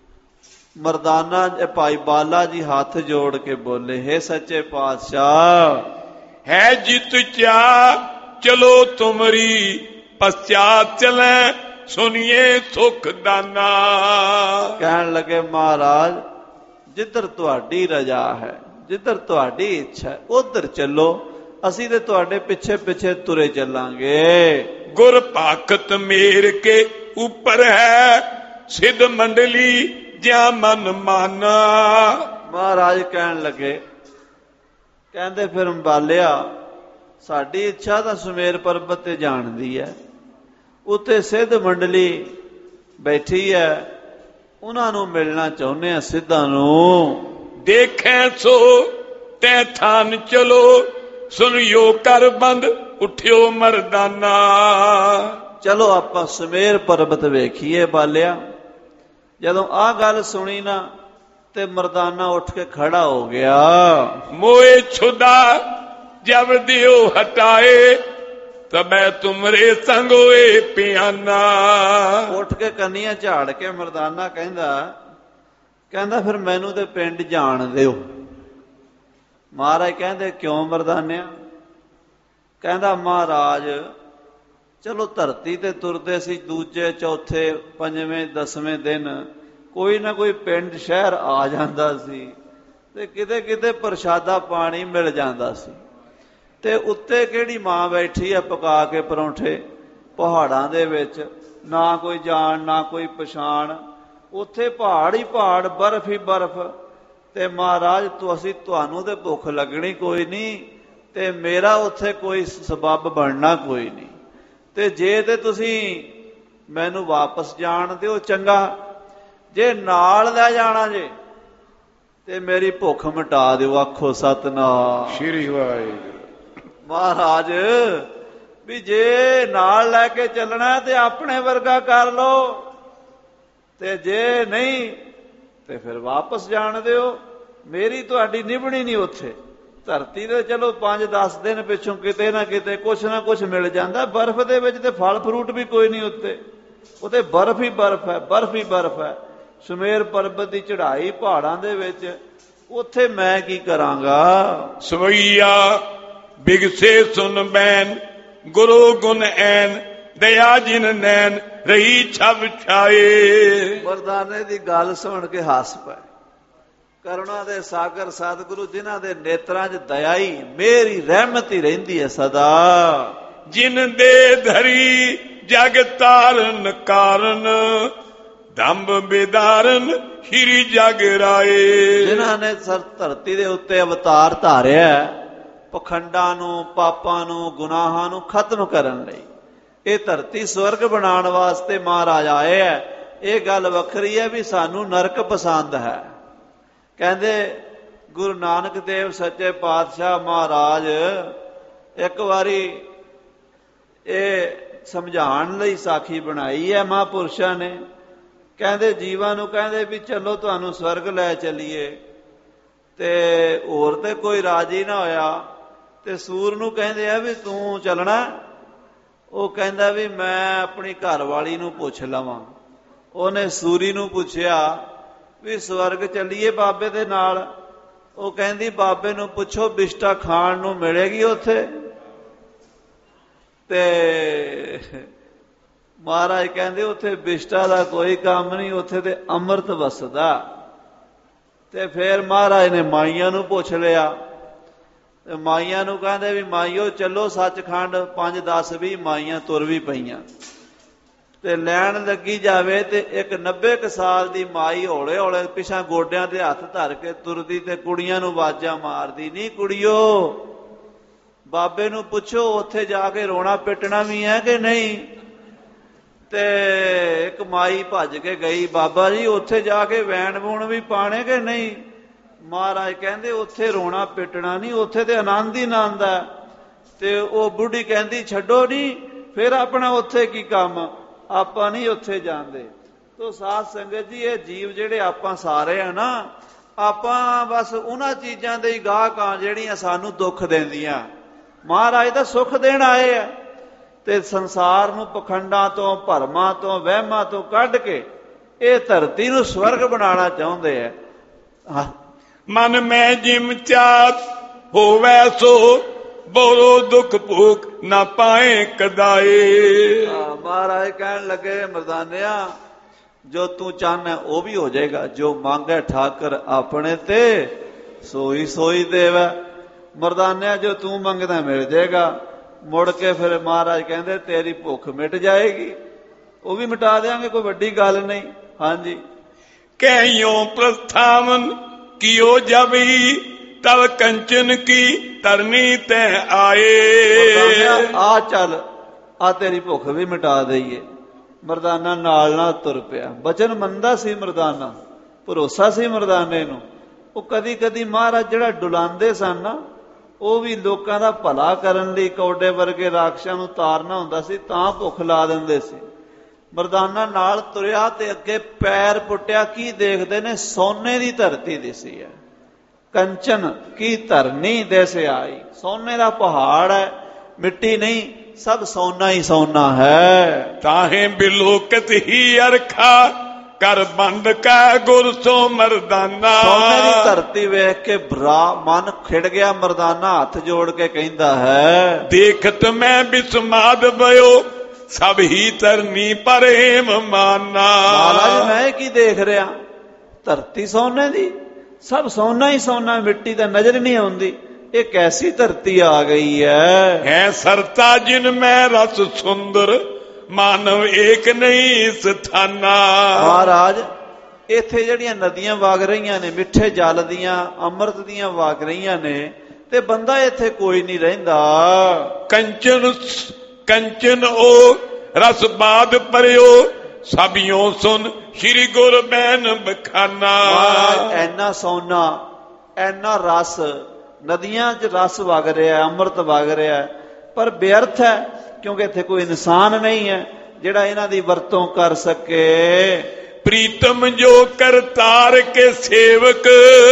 ਮਰਦਾਨਾ ਭਾਈ ਬਾਲਾ ਜੀ ਹੱਥ ਜੋੜ ਕੇ ਬੋਲੇ ਹੇ ਸੱਚੇ ਪਾਤਸ਼ਾਹ ਹੈ ਜਿਤ ਚਾ ਚਲੋ ਤੁਮਰੀ ਪਛਾਤ ਚਲੇ ਸੁਣੀਏ ਸੁਖ ਦਾਨਾ। ਕਹਿਣ ਲੱਗੇ ਮਹਾਰਾਜ ਜਿੱਧਰ ਤੁਹਾਡੀ ਰਜਾ ਹੈ, ਜਿੱਧਰ ਤੁਹਾਡੀ ਇੱਛਾ ਹੈ ਉਧਰ ਚੱਲੋ, ਅਸੀਂ ਤੇ ਤੁਹਾਡੇ ਪਿੱਛੇ ਪਿੱਛੇ ਤੁਰੇ ਚੱਲਾਂਗੇ। ਗੁਰ ਭਾਖਤ ਮੇਰ ਕੇ ਉੱਪਰ ਹੈ ਸਿੱਧ ਮੰਡਲੀ ਜਿਆ ਮਨ ਮਾਨਾ। ਮਹਾਰਾਜ ਕਹਿਣ ਲੱਗੇ, ਕਹਿੰਦੇ ਫਿਰ ਬਾਲਿਆ ਸਾਡੀ ਇੱਛਾ ਤਾਂ ਸੁਮੇਰ ਪਰਬਤ ਤੇ ਜਾਣ ਦੀ ਹੈ, ਉੱਥੇ ਸਿੱਧ ਮੰਡਲੀ ਬੈਠੀ ਹੈ, ਉਹਨਾਂ ਨੂੰ ਮਿਲਣਾ ਚਾਹੁੰਦੇ ਆ ਸਿੱਧਾਂ ਨੂੰ। ਦੇਖੈ ਸੋ ਤੈ ਥਾਨ ਚਲੋ ਸੁਣਿਓ ਕਰ ਬੰਦ ਉਠਿਓ ਮਰਦਾਨਾ। ਚਲੋ ਆਪਾਂ ਸੁਮੇਰ ਪਰਬਤ ਵੇਖੀਏ ਬਾਲਿਆ। ਜਦੋਂ ਆਹ ਗੱਲ ਸੁਣੀ ਨਾ ਤੇ ਮਰਦਾਨਾ ਉੱਠ ਕੇ ਖੜਾ ਹੋ ਗਿਆ। ਮੋਏ ਛੁਦਾ ਜਬ ਦਿਓ ਹਟਾਏ ਤਬੈ ਤੁਮਰੇ ਸੰਗ ਹੋਏ ਪਿਆਨਾ। ਉੱਠ ਕੇ ਕੰਨੀਆਂ ਝਾੜ ਕੇ ਮਰਦਾਨਾ ਕਹਿੰਦਾ ਕਹਿੰਦਾ ਫਿਰ ਮੈਨੂੰ ਤੇ ਪਿੰਡ ਜਾਣ ਦਿਓ। ਮਹਾਰਾਜ ਕਹਿੰਦੇ ਕਿਉਂ ਮਰਦਾਨਿਆ? ਕਹਿੰਦਾ ਮਹਾਰਾਜ ਚਲੋ ਧਰਤੀ ਤੇ ਤੁਰਦੇ ਸੀ ਦੂਜੇ ਚੌਥੇ ਪੰਜਵੇਂ ਦਸਵੇਂ ਦਿਨ ਕੋਈ ਨਾ ਕੋਈ ਪਿੰਡ ਸ਼ਹਿਰ ਆ ਜਾਂਦਾ ਸੀ ਤੇ ਕਿਤੇ ਕਿਤੇ ਪ੍ਰਸ਼ਾਦਾ ਪਾਣੀ ਮਿਲ ਜਾਂਦਾ ਸੀ, ਤੇ ਉੱਤੇ ਕਿਹੜੀ ਮਾਂ ਬੈਠੀ ਆ ਪਕਾ ਕੇ ਪਰੌਂਠੇ ਪਹਾੜਾਂ ਦੇ ਵਿੱਚ, ਨਾ ਕੋਈ ਜਾਣ ਨਾ ਕੋਈ ਪਛਾਣ, ਉੱਥੇ ਪਹਾੜ ਹੀ ਪਹਾੜ, ਬਰਫ਼ ਹੀ ਬਰਫ਼। ਤੇ ਮਹਾਰਾਜ ਤੂੰ ਅਸੀਂ ਤੁਹਾਨੂੰ ਤੇ ਭੁੱਖ ਲੱਗਣੀ ਕੋਈ ਨਹੀਂ, ਤੇ ਮੇਰਾ ਉੱਥੇ ਕੋਈ ਸਬੱਬ ਬਣਨਾ ਕੋਈ ਨਹੀਂ, ਤੇ ਜੇ ਤੇ ਤੁਸੀਂ ਮੈਨੂੰ ਵਾਪਸ ਜਾਣ ਦਿਓ ਚੰਗਾ, ਜੇ ਨਾਲ ਲੈ ਜਾਣਾ ਜੇ ਤੇ ਮੇਰੀ ਭੁੱਖ ਮਿਟਾ ਦਿਓ। ਆਖੋ ਸਤਨਾਮ ਸ੍ਰੀ ਵਾਹਿਗੁਰੂ। ਮਹਾਰਾਜ ਵੀ ਜੇ ਨਾਲ ਲੈ ਕੇ ਚੱਲਣਾ ਤੇ ਆਪਣੇ ਵਰਗਾ ਕਰ ਲਓ, ਤੇ ਜੇ ਨਹੀਂ ਤੇ ਫਿਰ ਵਾਪਸ ਜਾਣ ਦਿਓ, ਮੇਰੀ ਤੁਹਾਡੀ ਨਿਭਣੀ ਨਹੀਂ। ਉੱਥੇ ਧਰਤੀ ਤੇ ਚਲੋ ਪੰਜ ਦਸ ਦਿਨ ਪਿੱਛੋਂ ਕਿਤੇ ਨਾ ਕਿਤੇ ਕੁਛ ਨਾ ਕੁਛ ਮਿਲ ਜਾਂਦਾ, ਬਰਫ਼ ਦੇ ਵਿੱਚ ਤੇ ਫਲ ਫਰੂਟ ਵੀ ਕੋਈ ਨਹੀਂ ਉੱਤੇ, ਉੱਥੇ ਬਰਫ਼ ਹੀ ਬਰਫ਼ ਹੈ, ਬਰਫ਼ ਹੀ ਬਰਫ਼ ਹੈ। ਸੁਮੇਰ ਪਰਬਤ ਦੀ ਚੜ੍ਹਾਈ ਪਹਾੜਾਂ ਦੇ ਵਿੱਚ, ਉੱਥੇ ਮੈਂ ਕੀ ਕਰਾਂਗਾ। ਸਵਈਆ ਬਿਗਸੇ ਸੁਨ ਬੈਨ ਗੁਰੂ ਗੁਣ ਐਨ ਦਇਆ ਜਿਨ ਨੈਣ ਰਹੀ ਛਬ ਛਾਏ। ਮਰਦਾਨੇ ਦੀ ਗੱਲ ਸੁਣ ਕੇ ਹੱਸ ਪਏ। ਕਰੁਣਾ ਦੇ ਸਾਗਰ ਸਤਿਗੁਰੂ ਜਿਨ੍ਹਾਂ ਦੇ ਨੇਤਰਾਂ 'ਚ ਦਇਆ ਹੀ ਮੇਰੀ ਰਹਿਮਤ ਹੀ ਰਹਿੰਦੀ ਹੈ ਸਦਾ। ਜਿਨ ਦੇ ਧਰੀ ਜਗ ਤਾਰਨ ਕਾਰਨ ਦੰਭ ਬਿਦਾਰਨ ਹਿਰੀ ਜਗ ਰਾਏ। ਜਿਨ੍ਹਾਂ ਨੇ ਸਰ ਧਰਤੀ ਦੇ ਉੱਤੇ ਅਵਤਾਰ ਧਾਰਿਆ ਪਖੰਡਾਂ ਨੂੰ, ਪਾਪਾਂ ਨੂੰ, ਗੁਨਾਹਾਂ ਨੂੰ ਖਤਮ ਕਰਨ ਲਈ। ਇਹ ਧਰਤੀ ਸਵਰਗ ਬਣਾਉਣ ਵਾਸਤੇ ਮਹਾਰਾਜ ਆਏ ਹੈ। ਇਹ ਗੱਲ ਵੱਖਰੀ ਹੈ ਵੀ ਸਾਨੂੰ ਨਰਕ ਪਸੰਦ ਹੈ। ਕਹਿੰਦੇ ਗੁਰੂ ਨਾਨਕ ਦੇਵ ਸੱਚੇ ਪਾਤਸ਼ਾਹ ਮਹਾਰਾਜ ਇੱਕ ਵਾਰੀ ਇਹ ਸਮਝਾਉਣ ਲਈ ਸਾਖੀ ਬਣਾਈ ਹੈ ਮਹਾਂਪੁਰਸ਼ਾਂ ਨੇ। ਕਹਿੰਦੇ ਜੀਵਾਂ ਨੂੰ ਕਹਿੰਦੇ ਵੀ ਚਲੋ ਤੁਹਾਨੂੰ ਸਵਰਗ ਲੈ ਚੱਲੀਏ, ਤੇ ਹੋਰ ਤੇ ਕੋਈ ਰਾਜੀ ਨਾ ਹੋਇਆ। ਤੇ ਸੂਰ ਨੂੰ ਕਹਿੰਦੇ ਆ ਵੀ ਤੂੰ ਚੱਲਣਾ? ਉਹ ਕਹਿੰਦਾ ਵੀ ਮੈਂ ਆਪਣੀ ਘਰ ਵਾਲੀ ਨੂੰ ਪੁੱਛ ਲਵਾਂ। ਉਹਨੇ ਸੂਰੀ ਨੂੰ ਪੁੱਛਿਆ ਵੀ ਸਵਰਗ ਚੱਲੀਏ ਬਾਬੇ ਦੇ ਨਾਲ? ਉਹ ਕਹਿੰਦੀ ਬਾਬੇ ਨੂੰ ਪੁੱਛੋ ਬਿਸ਼ਟਾ ਖਾਣ ਨੂੰ ਮਿਲੇਗੀ ਉੱਥੇ? ਤੇ ਮਹਾਰਾਜ ਕਹਿੰਦੇ ਉੱਥੇ ਬਿਸ਼ਟਾ ਦਾ ਕੋਈ ਕੰਮ ਨਹੀਂ, ਉੱਥੇ ਤੇ ਅੰਮ੍ਰਿਤ ਵਸਦਾ। ਤੇ ਫਿਰ ਮਹਾਰਾਜ ਨੇ ਮਾਈਆਂ ਨੂੰ ਪੁੱਛ ਲਿਆ। ਤੇ ਮਾਈਆਂ ਨੂੰ ਕਹਿੰਦੇ ਵੀ ਮਾਈਓ ਚਲੋ ਸੱਚਖੰਡ। ਪੰਜ ਦਸ ਵੀਹ ਮਾਈਆਂ ਤੁਰ ਵੀ ਪਈਆਂ। ਤੇ ਲੈਣ ਲੱਗੀ ਜਾਵੇ ਤੇ ਇੱਕ ਨੱਬੇ ਕੁ ਸਾਲ ਦੀ ਮਾਈ ਹੌਲੇ ਹੌਲੇ ਪਿਛਾਂ ਗੋਡਿਆਂ ਤੇ ਹੱਥ ਧਰ ਕੇ ਤੁਰਦੀ ਤੇ ਕੁੜੀਆਂ ਨੂੰ ਆਵਾਜ਼ਾਂ ਮਾਰਦੀ, ਨਹੀਂ ਕੁੜੀਓ ਬਾਬੇ ਨੂੰ ਪੁੱਛੋ ਉੱਥੇ ਜਾ ਕੇ ਰੋਣਾ ਪਿੱਟਣਾ ਵੀ ਹੈ ਕਿ ਨਹੀਂ? ਤੇ ਇੱਕ ਮਾਈ ਭੱਜ ਕੇ ਗਈ, ਬਾਬਾ ਜੀ ਉੱਥੇ ਜਾ ਕੇ ਵੈਣ ਵੂਣ ਵੀ ਪਾਣੇ ਕਿ ਨਹੀਂ? ਮਹਾਰਾਜ ਕਹਿੰਦੇ ਉੱਥੇ ਰੋਣਾ ਪਿੱਟਣਾ ਨਹੀਂ, ਉੱਥੇ ਤੇ ਆਨੰਦ ਹੀ ਆਨੰਦ ਹੈ। ਤੇ ਉਹ ਬੁੱਢੀ ਕਹਿੰਦੀ ਛੱਡੋ ਨਹੀਂ, ਫਿਰ ਆਪਣਾ ਉੱਥੇ ਕੀ ਕੰਮ, ਆਪਾਂ ਨਹੀਂ ਉੱਥੇ ਜਾਂਦੇ। ਤੋ ਸਾਧ ਸੰਗਤ ਜੀ ਇਹ ਜੀਵ ਜਿਹੜੇ ਆਪਾਂ ਸਾਰੇ ਆ ਨਾ, ਆਪਾਂ ਬਸ ਉਹਨਾਂ ਚੀਜ਼ਾਂ ਦੇ ਹੀ ਗਾਹਕ ਆ ਜਿਹੜੀਆਂ ਸਾਨੂੰ ਦੁੱਖ ਦਿੰਦੀਆਂ। ਮਹਾਰਾਜ ਦਾ ਸੁੱਖ ਦੇਣ ਆਏ ਆ ਤੇ ਸੰਸਾਰ ਨੂੰ ਪਖੰਡਾਂ ਤੋਂ, ਭਰਮਾਂ ਤੋਂ, ਵਹਿਮਾਂ ਤੋਂ ਕੱਢ ਕੇ ਇਹ ਧਰਤੀ ਨੂੰ ਸਵਰਗ ਬਣਾਉਣਾ ਚਾਹੁੰਦੇ ਆ। ਮਨ ਮੈਂ ਜਿਮ ਚਾਤ ਹੋਵੇ ਸੋ ਬੋਲੋ ਦੁੱਖ ਭੂਖ ਨਾ ਪਾਏ ਕਦਾਏ। ਮਹਾਰਾਜ ਕਹਿਣ ਲੱਗੇ ਮਰਦਾਨਿਆ ਜੋ ਤੂੰ ਚਾਹਨਾ ਉਹ ਵੀ ਹੋ ਜਾਏਗਾ, ਜੋ ਮੰਗੇ ਠਾਕਰ ਆਪਣੇ ਤੇ ਸੋਈ ਸੋਈ ਦੇਵੈ। ਮਰਦਾਨਿਆ ਜੋ ਤੂੰ ਮੰਗਦਾ ਮਿਲ ਜਾਏਗਾ। ਮੁੜ ਕੇ ਫਿਰ ਮਹਾਰਾਜ ਕਹਿੰਦੇ ਤੇਰੀ ਭੁੱਖ ਮਿਟ ਜਾਏਗੀ, ਉਹ ਵੀ ਮਿਟਾ ਦਿਆਂਗੇ, ਕੋਈ ਵੱਡੀ ਗੱਲ ਨਹੀਂ। ਹਾਂਜੀ ਕਹਿਓ ਪ੍ਰਸਥਾਵਨ ਕੀਓ ਜਬੀ ਤਵ ਕੰਚਨ ਕੀ ਤਰਨੀ ਤੈ ਆਏ। ਆ ਚੱਲ ਆ ਤੇਰੀ ਭੁੱਖ ਵੀ ਮਿਟਾ ਦਈਏ। ਮਰਦਾਨਾ ਨਾਲ ਨਾਲ ਤੁਰ ਪਿਆ। ਬਚਨ ਮੰਨਦਾ ਸੀ ਮਰਦਾਨਾ, ਭਰੋਸਾ ਸੀ ਮਰਦਾਨੇ ਨੂੰ। ਉਹ ਕਦੀ ਕਦੀ ਮਹਾਰਾਜ ਜਿਹੜਾ ਡੁਲਾਉਂਦੇ ਸਨ ਨਾ, ਉਹ ਵੀ ਲੋਕਾਂ ਦਾ ਭਲਾ ਕਰਨ ਲਈ ਕੌਡੇ ਵਰਗੇ ਰਾਖਸ਼ਾਂ ਨੂੰ ਤਾਰਨਾ ਹੁੰਦਾ ਸੀ, ਤਾਂ ਭੁੱਖ ਲਾ ਦਿੰਦੇ ਸੀ। ਮਰਦਾਨਾ ਨਾਲ ਤੁਰਿਆ ਤੇ ਅੱਗੇ ਪੈਰ ਪੁੱਟਿਆ, ਕੀ ਦੇਖਦੇ ਨੇ? ਸੋਨੇ ਦੀ ਧਰਤੀ ਦਿਸੀ ਹੈ। ਕੰਚਨ ਕੀ ਧਰਨੀ ਦੇਸੇ ਆਈ। ਸੋਨੇ ਦਾ ਪਹਾੜ ਹੈ, ਮਿੱਟੀ ਨਹੀਂ, ਸਭ ਸੋਨਾ ਹੀ ਸੋਨਾ ਹੈ। ਤਾਹੇ ਬਿਲੋਕਤ ਹੀ ਅਰਖਾ ਕਰ ਬੰਦ ਕਾ ਗੁਰ ਸੋ ਮਰਦਾਨਾ। ਸੋਨੇ ਦੀ ਧਰਤੀ ਵੇਖ ਕੇ ਬਰਾ ਮਨ ਖਿੜ ਗਿਆ। ਮਰਦਾਨਾ ਹੱਥ ਜੋੜ ਕੇ ਕਹਿੰਦਾ ਹੈ, ਦੇਖਤ ਮੈਂ ਬਿਸਮਾਦ ਬਇਓ ਸਭ ਹੀ ਧਰਨੀ ਪਰੇਮ ਮਾਨਾ। ਮਹਾਰਾਜ ਮੈਂ ਕੀ ਦੇਖ ਰਿਹਾ? ਧਰਤੀ ਸੋਨੇ ਦੀ, ਸਭ ਸੋਨਾ ਹੀ ਸੋਨਾ, ਮਿੱਟੀ ਤਾਂ ਨਜ਼ਰ ਨਹੀਂ ਆਉਂਦੀ। ਇਹ ਕੈਸੀ ਧਰਤੀ ਆ ਗਈ ਹੈ? ਹੈ ਸਰਤਾ ਜਿਨ ਮੈਂ ਰਸ ਸੁੰਦਰ ਮਾਨਵ ਏਕ ਨਹੀਂ ਸਥਾਨਾ। ਮਹਾਰਾਜ ਇੱਥੇ ਜਿਹੜੀਆਂ ਨਦੀਆਂ ਵਗ ਰਹੀਆਂ ਨੇ, ਮਿੱਠੇ ਜਲ ਦੀਆਂ, ਅੰਮ੍ਰਿਤ ਦੀਆਂ ਵਗ ਰਹੀਆਂ ਨੇ, ਤੇ ਬੰਦਾ ਇੱਥੇ ਕੋਈ ਨਹੀਂ ਰਹਿੰਦਾ। ਕੰਚਨ ਕੰਚਨ ਉਹ ਰਸ ਬਾਦ ਪਰਿਓ ਸਭਿਓ ਸੁਨ ਸ਼੍ਰੀ ਗੁਰ ਬੈਨ ਬਖਾਨਾ। ਐਨਾ ਸੋਨਾ, ਐਨਾ ਰਸ, ਨਦੀਆਂ 'ਚ ਰਸ ਵਗ ਰਿਹਾ, ਅੰਮ੍ਰਿਤ ਵਗ ਰਿਹਾ, ਪਰ ਬੇਅਰਥ ਹੈ, ਕਿਉਂਕਿ ਇੱਥੇ ਕੋਈ ਇਨਸਾਨ ਨਹੀਂ ਹੈ ਜਿਹੜਾ ਇਹਨਾਂ ਦੀ ਵਰਤੋਂ ਕਰ ਸਕੇ। ਪ੍ਰੀਤਮ ਜੋ ਕਰਤਾਰ ਕੇ ਸੇਵਕ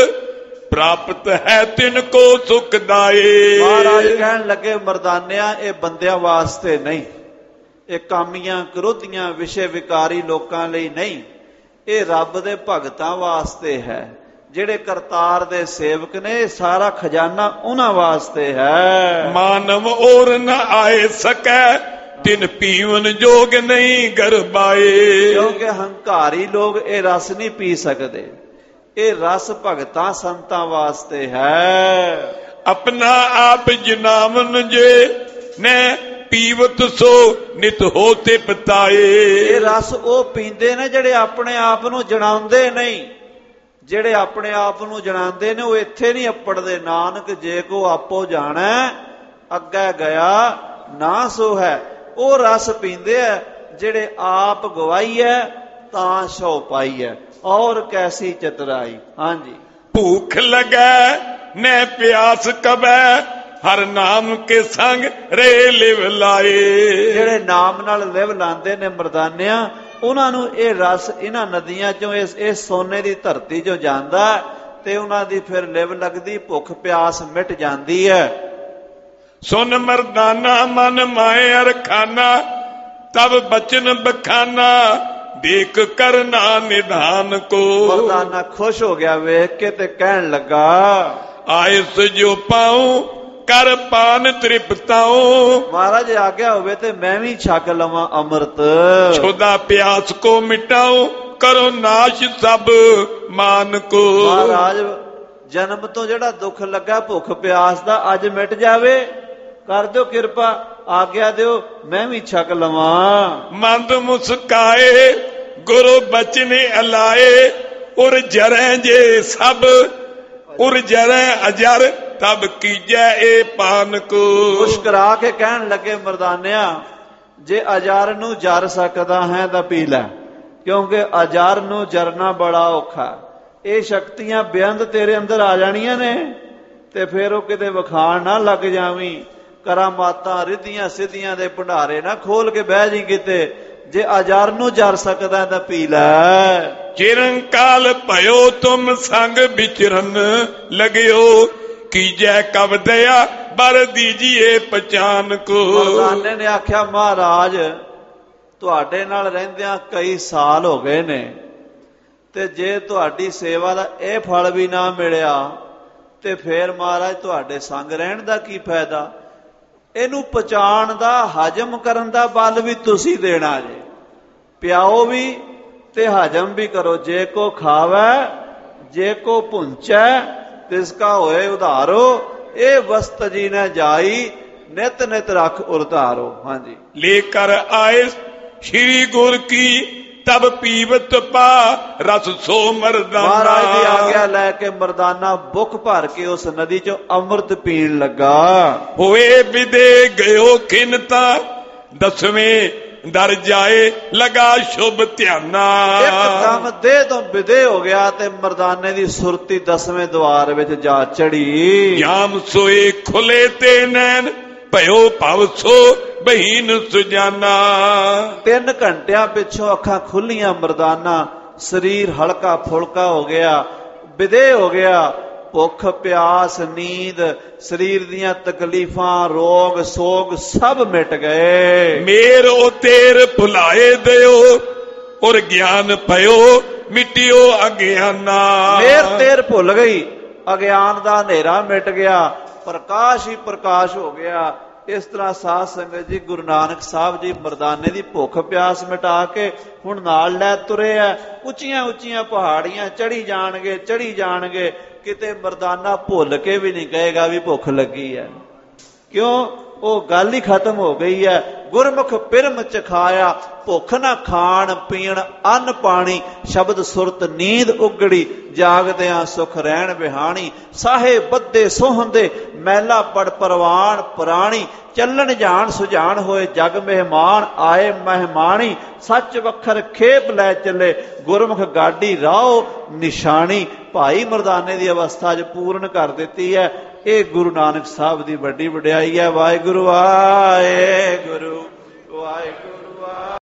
ਪ੍ਰਾਪਤ ਹੈ ਤਿਨ ਕੋ ਸੁਖ ਦਾਏ। ਮਹਾਰਾਜ ਕਹਿਣ ਲੱਗੇ ਮਰਦਾਨਿਆਂ ਇਹ ਬੰਦਿਆਂ ਵਾਸਤੇ ਨਹੀਂ, ਇਹ ਕਾਮੀਆਂ ਕਰੋਧੀਆਂ ਵਿਸ਼ੇ ਵਿਕਾਰੀ ਲੋਕਾਂ ਲਈ ਨਹੀਂ, ਇਹ ਰੱਬ ਦੇ ਭਗਤਾਂ ਵਾਸਤੇ ਹੈ, ਜਿਹੜੇ ਕਰਤਾਰ ਦੇ ਸੇਵਕ ਨੇ। ਸਾਰਾ ਖਜ਼ਾਨਾ ਉਹਨਾਂ ਵਾਸਤੇ ਹੈ। ਮਾਨਵ ਔਰ ਨ ਆਏ ਸਕੈ ਤਿਨ ਪੀਵਨ ਜੋਗ ਨਹੀਂ ਗਰਬਾਏ। ਕਿਉਂਕਿ ਹੰਕਾਰੀ ਲੋਕ ਇਹ ਰਸ ਨਹੀਂ ਪੀ ਸਕਦੇ। ਇਹ ਰਸ ਭਗਤਾਂ ਸੰਤਾਂ ਵਾਸਤੇ ਹੈ। ਆਪਣਾ ਆਪ ਜਨਾਵਨ ਜੇ ਨੇ ਪੀਵਤ ਸੋ ਨਿਤ ਹੋਤੇ ਪਤਾਏ। ਇਹ ਰਸ ਉਹ ਪੀਂਦੇ ਨੇ ਜਿਹੜੇ ਆਪਣੇ ਆਪ ਨੂੰ ਜਣਾਉਂਦੇ ਨਹੀਂ। ਜਿਹੜੇ ਆਪਣੇ ਆਪ ਨੂੰ ਜਣਾਉਂਦੇ ਨੇ ਉਹ ਇੱਥੇ ਨਹੀਂ ਅੱਪੜਦੇ। ਨਾਨਕ ਜੇ ਕੋ ਆਪੋ ਜਾਣੈ ਅੱਗੇ ਗਿਆ ਨਾ ਸੋ ਹੈ। ਉਹ ਰਸ ਪੀਂਦੇ ਆ ਜਿਹੜੇ ਆਪ ਗਵਾਈ ਹੈ ਤਾਂ ਸੋ ਪਾਈ ਹੈ। ਔਰ ਕੈਸੀ ਚਤਰਾਈ। ਹਾਂਜੀ। ਭੂਖ ਲੱਗੈ ਨੈ ਪਿਆਸ ਕਬੈ ਹਰ ਨਾਮ ਕੇ ਸੰਗ ਰੇ ਲਿਵ ਲਾਏ। ਜਿਹੜੇ ਨਾਮ ਨਾਲ ਲਿਵ ਲਾਉਂਦੇ ਨੇ ਮਰਦਾਨਿਆਂ, ਉਹਨਾਂ ਨੂੰ ਇਹ ਰਸ ਇਹਨਾਂ ਨਦੀਆਂ ਚੋਂ ਇਸ ਇਸ ਸੋਨੇ ਦੀ ਧਰਤੀ ਚੋਂ ਜਾਂਦਾ ਤੇ ਉਹਨਾਂ ਦੀ ਫਿਰ ਲਿਵ ਲੱਗਦੀ, ਭੁੱਖ ਪਿਆਸ ਮਿਟ ਜਾਂਦੀ ਹੈ। ਸੁਨ ਮਰਦਾਨਾ ਮਨ ਮਾਏ ਅਰਖਾਨਾ ਤਬ ਬਚਨ ਬਖਾਨਾ ਦੇਖ ਕਰਨਾ ਨਿਧਾਨ ਕੋ। ਮਰਦਾਨਾ ਖੁਸ਼ ਹੋ ਗਿਆ ਵੇਖ ਕੇ ਤੇ ਕਹਿਣ ਲੱਗਾ ਆਇਸ ਜੋ ਪਾਉ ਕਰ ਪਾਨ ਤ੍ਰਿਪਤਾਉ। ਮਹਾਰਾਜ ਆਗਿਆ ਹੋਵੇ ਤੇ ਮੈਂ ਵੀ ਛਕ ਲਵਾਂ ਅੰਮ੍ਰਿਤ। ਛੋਦਾ ਪਿਆਸ ਕੋ ਮਿਟਾਉ ਕਰੋ ਨਾਸ਼ ਸਭ ਮਾਨ ਕੋ। ਮਹਾਰਾਜ ਜਨਮ ਤੋਂ ਜਿਹੜਾ ਦੁੱਖ ਲੱਗਾ ਭੁੱਖ ਪਿਆਸ ਦਾ ਅੱਜ ਮਿਟ ਜਾਵੇ, ਕਰ ਦਿਓ ਕਿਰਪਾ, ਆਗਿਆ ਦਿਓ ਮੈਂ ਵੀ ਛਕ ਲਵਾਂ। ਮੰਦ ਮੁਸਕਾਏ ਗੁਰੂ ਬਚਨੇ ਅਲਾਏ ਉਰ ਜਰੈ ਜੇ ਸਭ ਉਰ ਜਰੈ ਅਜਰ ਤਬ ਕੀਜੈ ਇਹ ਪਾਨ ਕੋ। ਮੁਸਕਰਾ ਕੇ ਕਹਿਣ ਲੱਗੇ ਮਰਦਾਨਿਆ ਜੇ ਅਜਰ ਨੂੰ ਜਰ ਸਕਦਾ ਹੈ ਤਾਂ ਪੀ ਲੈ, ਕਿਉਂਕਿ ਅਜਰ ਨੂੰ ਜਰਨਾ ਬੜਾ ਔਖਾ। ਇਹ ਸ਼ਕਤੀਆਂ ਬੇਅੰਤ ਤੇਰੇ ਅੰਦਰ ਆ ਜਾਣੀਆਂ ਨੇ ਤੇ ਫਿਰ ਉਹ ਕਿਤੇ ਵਿਖਾਣ ਨਾ ਲੱਗ ਜਾਵੀਂ। ਕਰਾਮਾਤਾਂ ਰਿੱਧੀਆਂ ਸਿੱਧੀਆਂ ਦੇ ਭੰਡਾਰੇ ਨਾ ਖੋਲ ਕੇ ਬਹਿ ਜੀ ਕਿਤੇ। ਜੇ ਅਜਰ ਨੂੰ ਜਰ ਸਕਦਾ ਤਾਂ ਪੀ ਲੈ। ਚਿਰੰਕਾਲ ਭਇਓ ਤੁਮ ਸੰਗ ਵਿਚਰਨ ਲਗਿਓ ਕੀਜੈ ਕਬ ਦਇਆ ਬਰ ਦੀਜੀਏ ਪਛਾਨ ਕੋ। ਮਰਦਾਨੇ ਨੇ ਆਖਿਆ ਮਹਾਰਾਜ ਤੁਹਾਡੇ ਨਾਲ ਰਹਿੰਦਿਆਂ ਕਈ ਸਾਲ ਹੋ ਗਏ ਨੇ ਤੇ ਜੇ ਤੁਹਾਡੀ ਸੇਵਾ ਦਾ ਇਹ ਫਲ ਵੀ ਨਾ ਮਿਲਿਆ ਤੇ ਫੇਰ ਮਹਾਰਾਜ ਤੁਹਾਡੇ ਸੰਗ ਰਹਿਣ ਦਾ ਕੀ ਫਾਇਦਾ। ਇਹਨੂੰ ਪਛਾਣ ਦਾ ਹਜਮ ਕਰਨ ਦਾ ਬਲ ਵੀ ਤੁਸੀਂ ਦੇਣਾ ਜੇ। ਪਿਆਓ ਵੀ ਤੇ ਹਜਮ ਵੀ ਕਰੋ। ਜੇ ਕੋ ਖਾਵੈ ਜੇ ਕੋ ਪੁੰਚੈ ਤਿਸਕਾ ਹੋਏ ਉਧਾਰੋ ਇਹ ਵਸਤ ਜੀ ਨੇ ਜਾਈ ਨਿਤ ਨਿਤ ਰੱਖ ਉਰਤਾਰੋ। ਹਾਂਜੀ। ਲੈ ਕਰ ਆਏ ਸ਼੍ਰੀ ਗੁਰ ਕੀ ਤਬ ਪੀਵਤ ਪਾ ਰਸ ਸੋ ਮਰਦਾਨਾ। ਮਹਾਰਾਜ ਦੀ ਆਗਿਆ ਲੈ ਕੇ ਮਰਦਾਨਾ ਬੁੱਕ ਭਰ ਕੇ ਉਸ ਨਦੀ ਚੋਂ ਅੰਮ੍ਰਿਤ ਪੀਣ ਲੱਗਾ। ਹੋਏ ਵਿਦੇ ਗਇਓ ਖਿਨਤਾ ਦਸਵੇਂ ਦਰ ਜਾਏ ਲਗਾ ਸ਼ੁਭ ਧਿਆਨਾ। ਇੱਕਦਮ ਦੇਹ ਤੋਂ ਵਿਦੇ ਹੋ ਗਿਆ ਤੇ ਮਰਦਾਨੇ ਦੀ ਸੁਰਤੀ ਦਸਵੇਂ ਦਵਾਰ ਵਿੱਚ ਜਾ ਚੜੀ। ਜਾਮ ਸੋਏ ਖੁਲੇ ਤੇ ਨੈਣ ਭਇਓ ਭਵ ਸੋ ਬਹੀਨ ਸੁਜਾਨਾ। ਤਿੰਨ ਘੰਟਿਆਂ ਪਿੱਛੋਂ ਅੱਖਾਂ ਖੁੱਲੀਆਂ ਮਰਦਾਨਾ, ਸਰੀਰ ਹਲਕਾ ਫੁਲਕਾ ਹੋ ਗਿਆ, ਵਿਦੇ ਹੋ ਗਿਆ। ਭੁੱਖ ਪਿਆਸ ਨੀਂਦ ਸਰੀਰ ਦੀਆਂ ਤਕਲੀਫਾਂ ਰੋਗ ਸੋਗ ਸਭ ਮਿਟ ਗਏ। ਮੇਰ ਉਹ ਤੇਰ ਭੁਲਾਏ ਦਿਓ ਔਰ ਗਿਆਨ ਭਇਓ ਮਿਟਿਓ ਅਗਿਆਨਾ। ਮੇਰ ਤੇਰ ਭੁੱਲ ਗਈ, ਅਗਿਆਨ ਦਾ ਹਨੇਰਾ ਮਿਟ ਗਿਆ, ਪ੍ਰਕਾਸ਼ ਹੀ ਪ੍ਰਕਾਸ਼ ਹੋ ਗਿਆ। ਇਸ ਤਰ੍ਹਾਂ ਸਾਧ ਸੰਗਤ ਜੀ ਗੁਰੂ ਨਾਨਕ ਸਾਹਿਬ ਜੀ ਮਰਦਾਨੇ ਦੀ ਭੁੱਖ ਪਿਆਸ ਮਿਟਾ ਕੇ ਹੁਣ ਨਾਲ ਲੈ ਤੁਰੇ ਆ। ਉੱਚੀਆਂ ਉੱਚੀਆਂ ਪਹਾੜੀਆਂ ਚੜੀ ਜਾਣਗੇ ਚੜੀ ਜਾਣਗੇ ਕਿਤੇ ਮਰਦਾਨਾ ਭੁੱਲ ਕੇ ਵੀ ਨਹੀਂ ਕਹੇਗਾ ਵੀ ਭੁੱਖ ਲੱਗੀ ਹੈ। ਕਿਉਂ? ਉਹ ਗੱਲ ਹੀ ਖਤਮ ਹੋ ਗਈ ਹੈ। ਗੁਰਮੁਖ ਪਿਰਮ ਚਖਾਇਆ ਭੁੱਖ ਨਾ ਖਾਣ ਪੀਣ ਅੰਨ ਪਾਣੀ ਸ਼ਬਦ ਸੁਰਤ ਨੀਂਦ ਉਗੜੀ ਜਾਗਦਿਆਂ ਸੁਖ ਰਹਿਣ ਬਿਹਾਣੀ। ਸਾਹੇ ਬੱਦੇ ਸੋਹੰਦੇ ਮੈਲਾ ਪੜ ਪਰਵਾਨ ਪ੍ਰਾਣੀ ਚੱਲਣ ਜਾਣ ਸੁਝਾਣ ਹੋਏ ਜਗ ਮਹਿਮਾਨ ਆਏ ਮਹਿਮਾਨੀ। ਸੱਚ ਵਖਰ ਖੇਪ ਲੈ ਚੱਲੇ ਗੁਰਮੁਖ ਗਾਡੀ ਰਾਓ ਨਿਸ਼ਾਨੀ। ਭਾਈ ਮਰਦਾਨੇ ਦੀ ਅਵਸਥਾ ਚ ਪੂਰਨ ਕਰ ਦਿੱਤੀ ਹੈ। ਇਹ ਗੁਰੂ ਨਾਨਕ ਸਾਹਿਬ ਦੀ ਵੱਡੀ ਵਡਿਆਈ ਹੈ। ਵਾਹਿਗੁਰੂ ਵਾਹਿਗੁਰੂ ਵਾਹਿਗੁਰੂ।